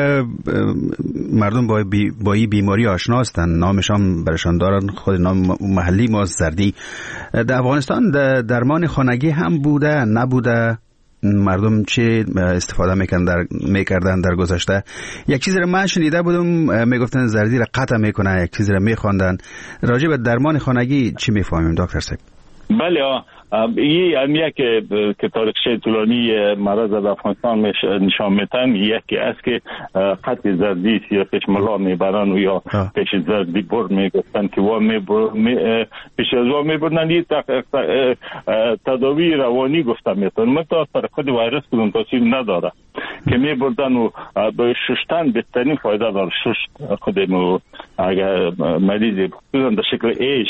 Speaker 3: مردم با این بیماری آشنا هستند، نامشان برشان دارن، خود نام محلی ما زردی. در افغانستان درمان خانگی هم بوده نبوده؟ مردم چه استفاده میکردن در گذشته؟ یک چیزی رو من شنیده بودم میگفتن زردی را قطع میکنه، یک چیزی رو میخواندن. راجع به درمان خانگی چی میفهمیم دکتر صاحب؟
Speaker 4: بله، این که تاریخچه طولانی مرض در افغانستان نشان میتن. یکی است که قطع زردی یا پیش ملا میبرن و یا پیش زردی بر میگفتن که پیش از وا میبرن. این تداوی روانی گفته میتون. مثلا پر خود ویروس کدوم تاثیر نداره که میبردن و به ششتن بهترین فایده داره. ششت خودمو اگر مریض بودن در شکل ایش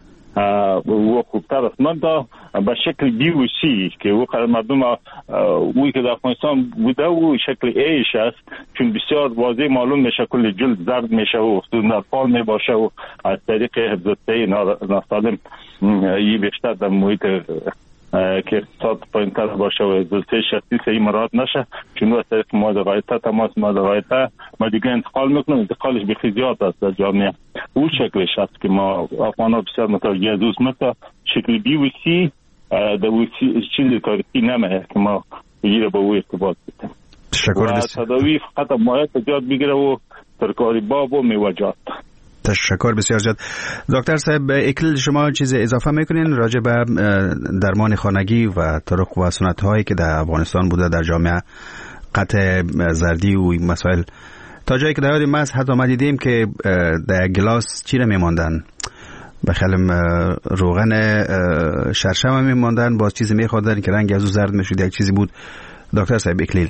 Speaker 4: و خوبتر است. من دا به شکل بیوسی که او مردم اوی که در افغانستان بوده و شکل ایش است، چون بسیار واضح معلوم میشه کل جلد زرد میشه و در پال میباشه و از طریق حفظ‌الصحه ناسالم یه بیشتر در محیط که اقتصاد پایین‌تر باشه و حفظ‌الصحه شخصی صحیح مراعات نشه، چون از طریق مواد غایطه تماس مواد غایطه ما دیگه انتقال میکنم. انتقالش بخی زیاد است در جامعه. او شکلش است که ما افغان‌ها بسیار متوجه از اوست. مثل شکل بیوسی در چیزی تاریخی نمیه که ما بگیره با او ارتباط بتیم و تداوی فقط مایت جاد بگیره و ترکاری باب و میوه‌جات.
Speaker 3: تشکر بسیار زیاد. دکتر صاحب اکلیل شما چیز اضافه میکنین راجع به درمان خانگی و طرق و سنت هایی که در افغانستان بوده در جامعه، قطع زردی و مسائل؟ تا جایی که در یاد ما حتی ما دیدیم که در گلاس چی رو میماندن، بخلم روغن شرشم میماندن، باز چیزی میخوردن که رنگ از او زرد میشد، یک چیزی بود. دکتر صاحب اکلیل.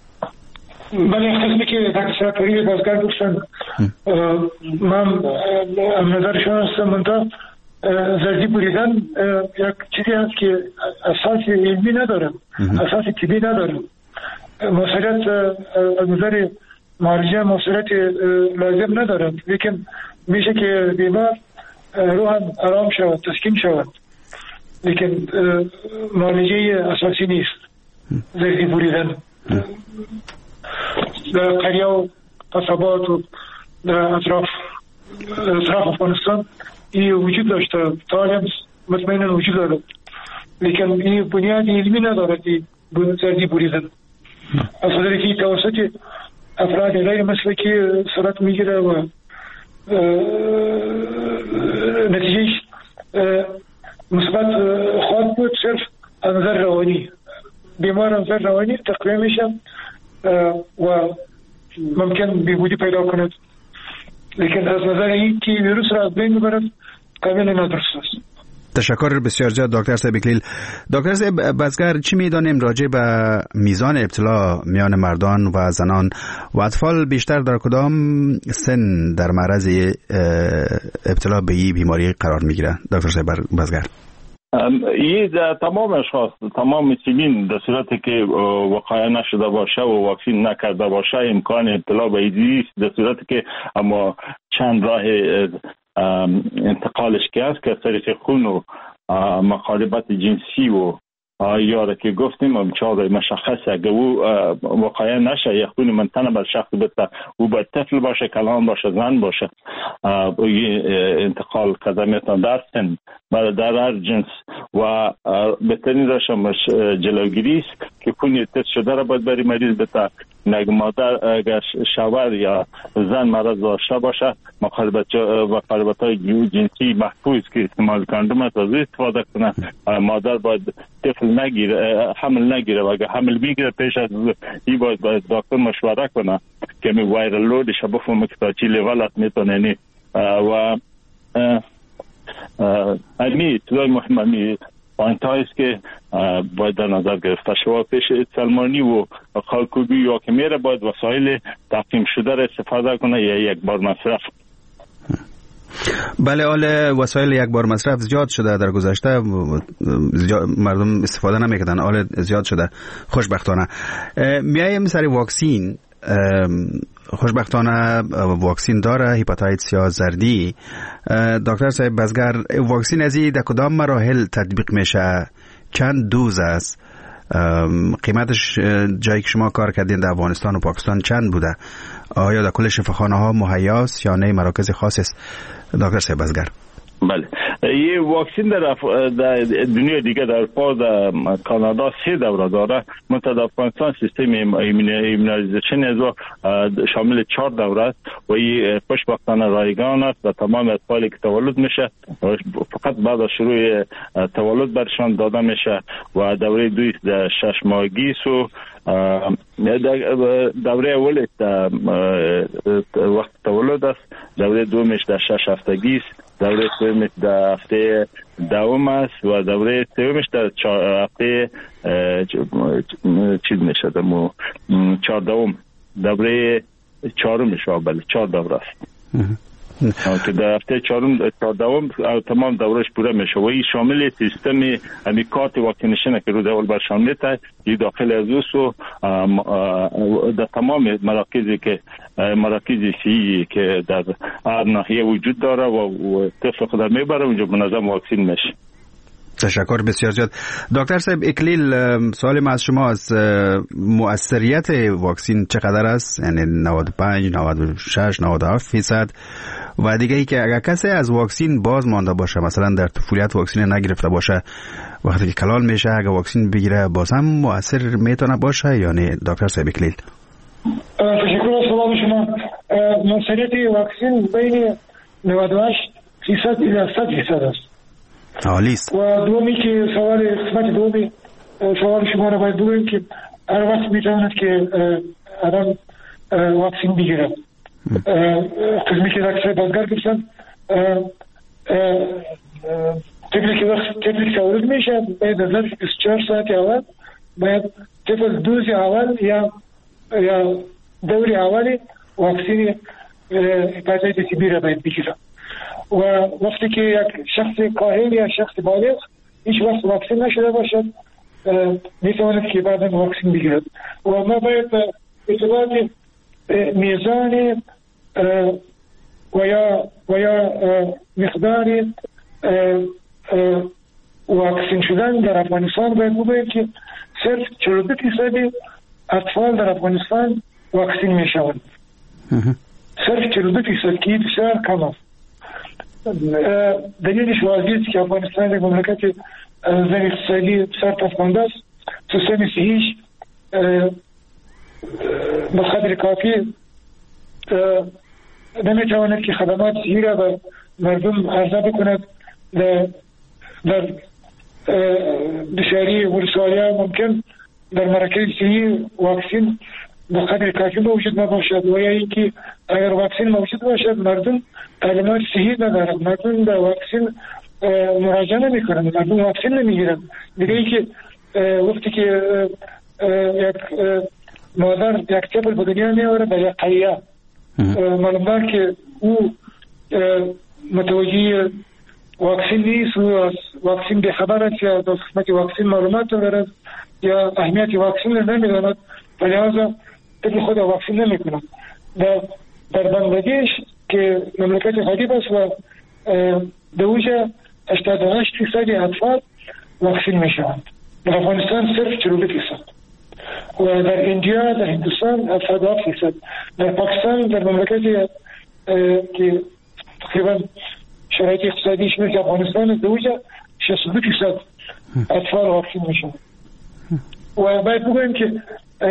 Speaker 5: بله، خیلی که دکتر پری بازگر گفتن من نظرشون هستم. منطقه زردی بریدن یک چیزی هست که اساس علمی ندارم، اساس طبی ندارم. موثریت از نظر معالجه موثریت لازم ندارم، لیکن میشه که بیمار روحاً آرام شود، تسکین شود، لیکن معالجه اساسی نیست زردی بریدن. در قریه و قصبات و در اطراف افغانستان این وجود داشته، تا هم مطمئنا وجود داره، لیکن این بنیاد علمی نداره که زردی بریدن. از خاطر که توسط افراد غیر مسلکی صورت میگیره و نتیجهش مثبت خواهد بود. صرف انظر روانی، بیمار انظر روانی تقویه میشه و ممکن بیهودی پیدا کند، لیکن از نظر این که ویروس را از بین ببرد کاملا نادرست است.
Speaker 3: تشکر بسیار زیاد دکتر صاحب اکلیل. دکتر صاحب بازگر چی میدانیم راجع به میزان ابتلا میان مردان و زنان و اطفال؟ بیشتر در کدام سن در معرض ابتلا به این بیماری قرار میگیره دکتر صاحب بازگر؟
Speaker 4: این تمام اشخاص، تمام سنین، در صورتی که وقایع نشده باشه و واکسین نکرده باشه امکان ابتلا به ایدز، در صورتی که اما چند راه انتقالش که است که از طریق خون و مخالبت جنسی و یا که گفتیم چاره مشخص اگه او واقعا نشه یک خون منتنه بر شخص بته او باید طفل باشه کلان باشه زن باشه انتقال قدمیتان در سن در هر جنس و بهترین روش جلوگیری است که خون تست شده را باید بری مریض بته نگه مادر اگر شوهر یا زن مرض داشته باشه مقربت های جنسی محفوظ که استعمال کاندوم است از استفاده کنه مادر باید طفل نگیره حمل نگیره و اگر حمل بگیره پیش از این باید دکتر مشوره کنه که می وایرال لودش بفهمه که تا چی لیولت میتونه و امی توی مهمه پوینت هایست که باید در نظر گرفته شود پیش سلمانی و خالکوبی یا که میره باید وسایل تقسیم شده را استفاده کنه یا یک بار مصرف.
Speaker 3: بله حال وسایل یک بار مصرف زیاد شده در گذشته مردم استفاده نمیکردن حال زیاد شده خوشبختانه. میایم سر واکسین خوشبختانه واکسین داره هپاتیتس یا زردی. دکتر صاحب بزگر واکسین از این در کدام مراحل تطبیق میشه چند دوز است قیمتش جایی که شما کار کردین در افغانستان و پاکستان چند بوده آیا در کل شفاخانه ها مهیاست یا نه مراکز خاص است دکتر صاحب بزگر؟
Speaker 4: بله یه واکسین در دنیا دیگه در اروپا در کانادا 3 دوره داره منتها در افغانستان سیستم ایمونایزیشن از شامل 4 دوره است و این خوشبختانه رایگان است و تمام اطفالی که تولد میشه فقط بعد از شروع تولد برشان داده میشه و دوره 2 در 6 ماهگی و دوره اول وقت تولد است دوره دومش در 6 هفتگی است دوره سومش در هفته دوم است و دوره سومش در هفته چیز میشه در 14 دوره 4 میشه بله 4 دوره است که در هفته 14 تمام دورش پوره میشه و این شامل سیستم کارت واکسینیشن که رو اول بر شامل است این داخل از اوست و در تمام مراکزی صحی که در هر ناحیه وجود داره و طفل خود میبره اونجا منظم واکسین میشه.
Speaker 3: تشکر بسیار زیاد. دکتر صاحب اکلیل سوال ما از شما از مؤثریت واکسین چقدر است یعنی 95 96 97% و دیگه ای که اگر کسی از واکسین باز مانده باشه مثلا در طفولیت واکسین نگرفته باشه وقتی که کلان میشه اگر واکسین بگیره باز هم مؤثر میتونه باشه یا نه دکتر صاحب اکلیل؟
Speaker 5: تشکر از سوال شما. مؤثریت واکسین بین 98% الی 100% است.
Speaker 3: عالی است.
Speaker 5: و دومی که قسمت دومی سوال شما را باید بگویم که هر وقت میتواند که آدم واکسین بگیره. قسمی که دکتر بازگر گفتن طفلی که تولد میشه باید از 24 ساعت اول باید طفل دوز اول یا دوری اولی واکسین هپاتیتس بی را باید بگیره و وقتی که یک شخص کاهل یا شخص بالغ هیچ وقت واکسین نشده باشد میتواند که بعدا واکسین بگیرد و ما باید اطلاعات میزان و یا مقدار واکسین شدن در افغانستان باید بگویم که صرف 42% اطفال در افغانستان واکسین میشوند صرف 42% که بسیار کم است. دلیلش واضح است که افغانستان یک مملکت زن اقتصادی بسیار پسمانده است سیستم صحیش به قدر کافی نمیتواند که خدمات صحی را به مردم عرضه بکند. در بسیاری ولسوالی‌ها ممکن در مراکز صحی واکسین به قدر کافی موجود نباشد و یا اینکه اگر واکسین موجود باشد مردم تعلیمات صحیح ندارند مردم در واکسین مراجعه نمی کنند مردم واکسین نمیگیرند. دیگه اینکه وقتی که یک مادر یک طفل به دنیا میآورد در یک قریه معلومدار که او متوجه واکسین نیست و از واکسین بخبر است یا از قسمت واکسین معلومات دارد یا اهمیت واکسین را نمیداند و لحاظا طفل خود واکسین نمی کند. در بنگلادش که مملکت غریب است و دوجه 88% اطفال واکسین می شوند در افغانستان صرف 42%، و در اندیا، در هندوستان 77%، در پاکستان، در مملکت که تقریبا شرایط اقتصادیش مثل افغانستان از دوجه 62% اطفال واکسین میشن. و باید بگویم که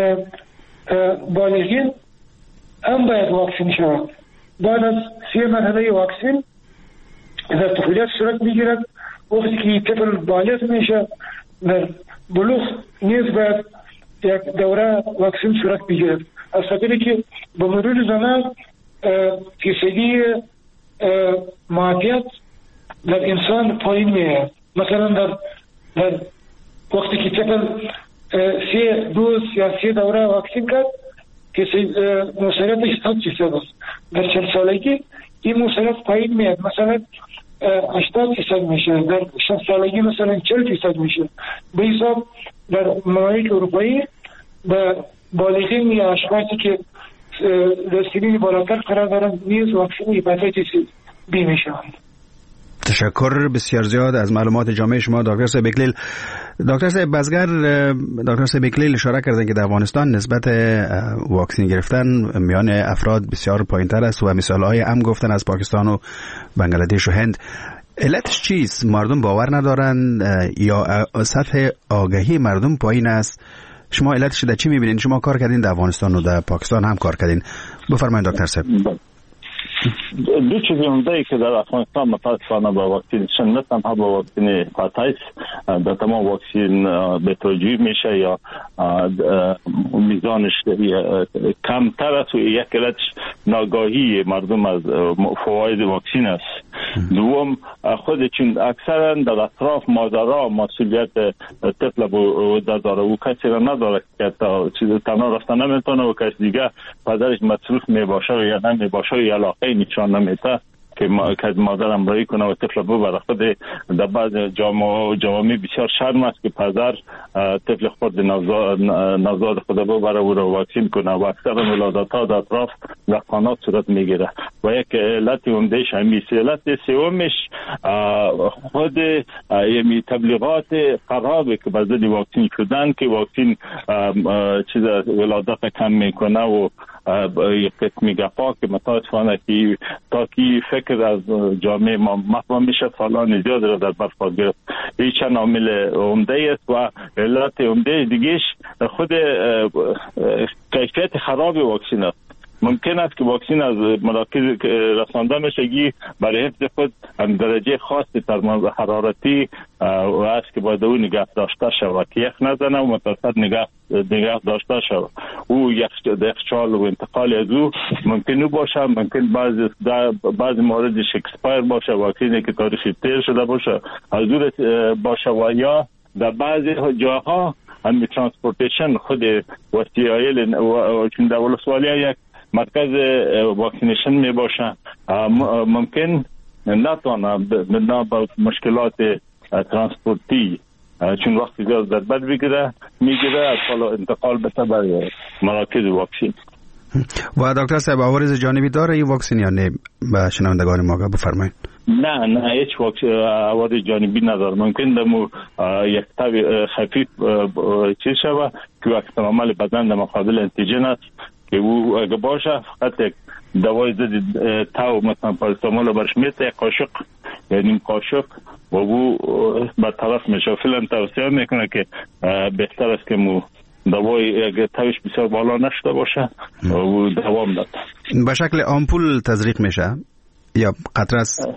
Speaker 5: بالغین هم باید واکسین شوند. بعد از 3 مرحله واکسین در طفولیت صورت میگیرد. وقتی که طفل بالغ میشه در بلوغ نیز باید یک دوره واکسین صورت میگیرد، از خاطری که به مرور زمان فیصدی معافیت در انسان پایین میاد. مثلا در وقتی که طفل 3 دوز یا 3 دوره واکسین کرد که مسئولیتش 100% است، در 40 سالگی این مسئولیت پایین میاد، مثلا 80% میشه، در 60 سالگی مثلا 40% میشه. به حساب در ممالک اروپایی به بالغین یا اشخاصی که در سنین بالاتر قرار دارند نیز واکسین هپاتیتیس بی میشوند.
Speaker 3: تشکر بسیار زیاد از معلومات جامع شما دکتر صاحب اکلیل. دکتر صاحب بزگر، دکتر صاحب اکلیل اشاره کردن که در افغانستان نسبت واکسین گرفتن میان افراد بسیار پایین‌تر است و مثال‌های هم گفتن از پاکستان و بنگلادش و هند. علتش چیست؟ مردم باور ندارن یا سطح آگاهی مردم پایین است؟ شما علتش در چی می‌بینید؟ شما کار کردین در افغانستان و در پاکستان هم کار کردین، بفرمایید دکتر صاحب.
Speaker 4: دو چیز عمده که در افغانستان متاسفانه با واکسینیشن نه تنها با واکسین هپاتیتس در تمام واکسین به توجیه میشه یا میزانش کمتر است و یک علتش ناگاهی مردم از فواید واکسین است. دوم خود چون اکثرا در اطراف مادرها مسئولیت طفل بوده داره و کسی را نداره که تنها رفتن نمیتونه و کسی دیگه پدرش مصروف میباشه یا نمیباشه یا علاقه نشان نمیده که مادر امرایی کنه و طفل ببره. خود در بعض جوامع بسیار شرم است که پدر طفل خود نوزاد خود ببره و را واکسین کنه و اکثر ولادت ها در اطراف لقانات صورت میگیره و یک علت عمدهش همیشه. علت سومش خود یعنی تبلیغات خرابه که به ضد واکسین شدن که واکسین چیز ولادت کم میکنه و یک قسمی گپا که متاسفانه که تا کی فکر از جامعه ما مفهوم میشه سالان زیاد را در بر خود گرفت. این چند عامل عمده است و علت عمده دیگهش خود کیفیت خراب واکسین است. ممکن است که واکسین از مراکز رسانده میشه برای حفظ خود درجه خاص ترمیم حرارتی و است که باید اون نگاه داشته شود که یخ نزنه و متوسط نگاه داشته شود. او یخچال و انتقال از او ممکن باشه، ممکن بعضی موردش اکسپایر باشه، واکسینی که تاریخی تیر شده باشه حضور باشه و یا در بعضی جاها هم ترانسپورتیشن خود وسایل چون در ولسوالی یک مرکز واکسینیشن می باشه ممکن نتونه با مشکلات ترانسپورتی چون وقتی زیاد در بر میگیره از انتقال بشه برای مراکز واکسین.
Speaker 3: و دکتر صاحب عوارض جانبی داره این واکسین یا نه؟ به شنوندگان ما بفرمایید.
Speaker 4: نه هیچ عوارض جانبی نداره. ممکن دمو یک تاب خفیف چیز شوه که وقت عمل بدن در مقابل انتیجن است که او اگه باشه فقط یک دوای ضد تاو مثلا پاراسیتامول برش میته یک قاشق یا نیم قاشق و او برطرف میشه. فعلا توصیه میکنه که بهتر است که مو دوای اگه تاوش بسیار بالا نشده باشه و دوام داد.
Speaker 3: به شکل آمپول تزریق میشه یا قطره است؟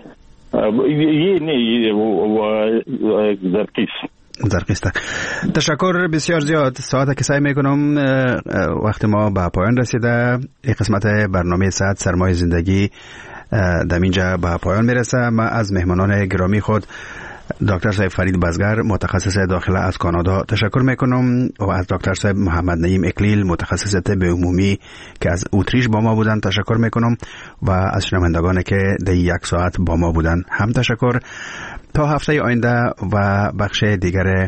Speaker 3: زرقیسته. تشکر بسیار زیاد. ساعت که سعی میکنم وقت ما به پایان رسیده. این قسمت برنامه صحت سرمایه زندگی در اینجا به پایان میرسه. من از مهمانان گرامی خود دکتر صاحب فرید بزگر متخصص داخله از کانادا تشکر میکنم و از دکتر صاحب محمد نعیم اکلیل متخصص طب عمومی که از اتریش با ما بودن تشکر میکنم و از شنوندگانی که در یک ساعت با ما بودن هم تشکر. تا هفته آینده و بخش دیگر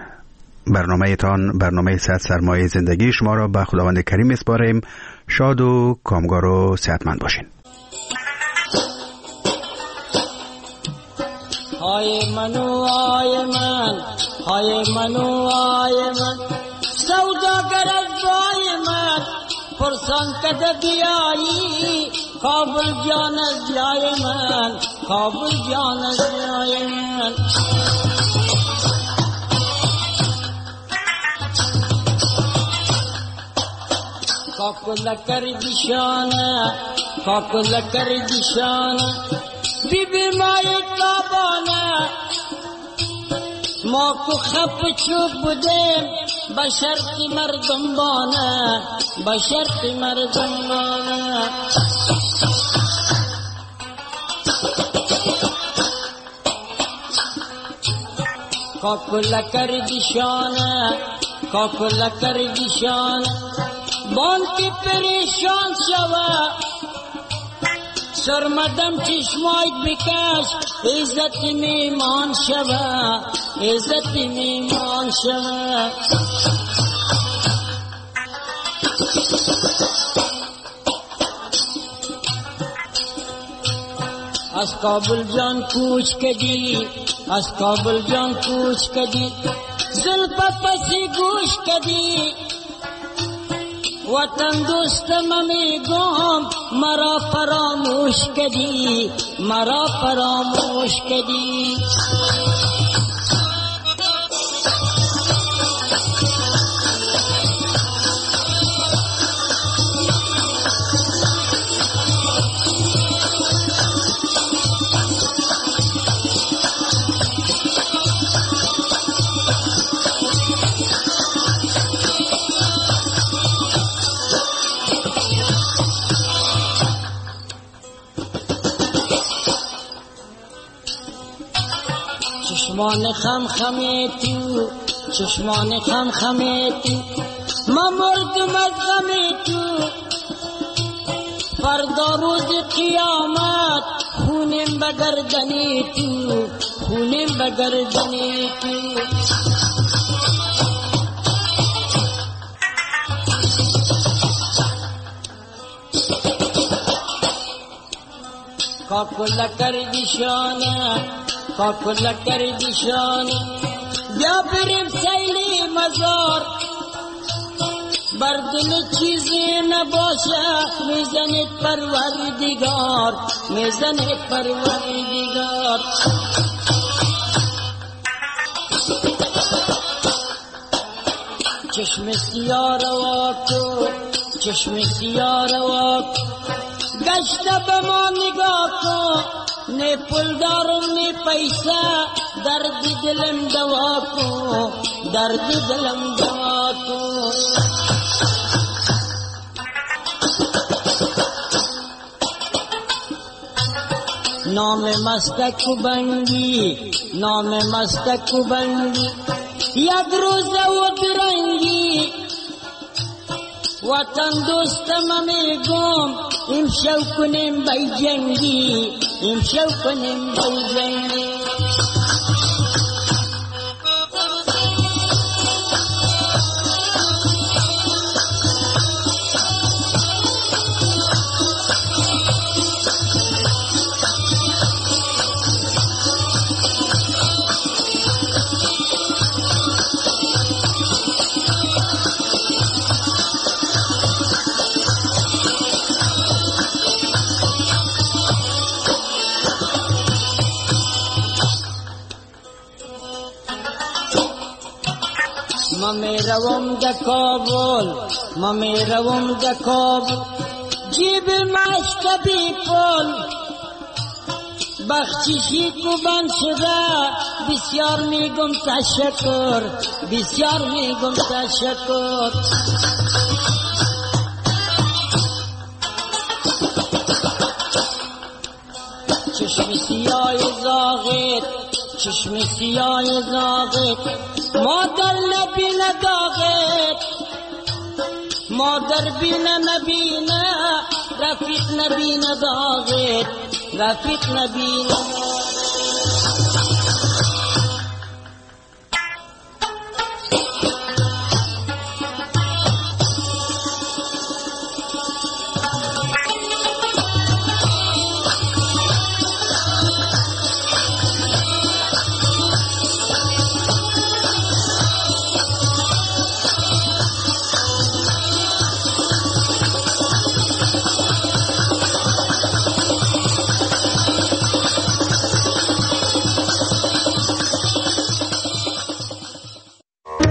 Speaker 3: برنامه صحت سرمایه زندگی شما را به خداوند کریم میسپاریم. شاد و کامگار و صحتمند باشین.
Speaker 6: آی من آی من و آی من سوداگر از وای من پرسان کده بیایی کابل جان از جای من کابل جان از جای من کاکل کردی شانه کاکل کردی شانه بی بی مای تابانه ما کو خپ چوب بودیم بشرط مردم بانه بشرط مردم بانه کاکل کردی شانه کاکل کردی شانه بان کی پریشان شوه سرمدم چشمایت بکش عزت میمان شوه عزت میمان شوه از کابل جان کوچ کدی از کابل جان کوچ کدی زلف پسی گوش کدی وطن دوستم میگم مرا فراموش کدی مرا فراموش کدی چشمان خم خمی تو چشمان خم خمی تو ما مردم از غمی تو فردا روز قیامت خونیم بگردنی تو خونیم بگردنی تو کاکل کردی شانه کاکل کردی شانه بیا بریم سیلی مزار بر دل چیزی نباشه میزنید پروردگار میزنید پروردگار چشم سیاه روا کو چشم سیاه روا گشته به ما نگاه کو نه پول دارم نه پیسه درد دلم دوا کو درد دلم دوا کو نام مستک بنگی نام مستک بنگی یک روز و درنگی وطن دوستم میگم امشب کنیم بی جنگی امشب کنیم بی جنگی ممی روم د کابل ممی روم د کابل جیب مشکبی پل بخششی کو بند شده بسیار میگم تشکر بسیار میگم تشکر چشم سیاه زاغت چشم سیاه زاغت مادر نبینه داغت مادر بینه نبینه رفیق نبینه داغت رفیق نبینه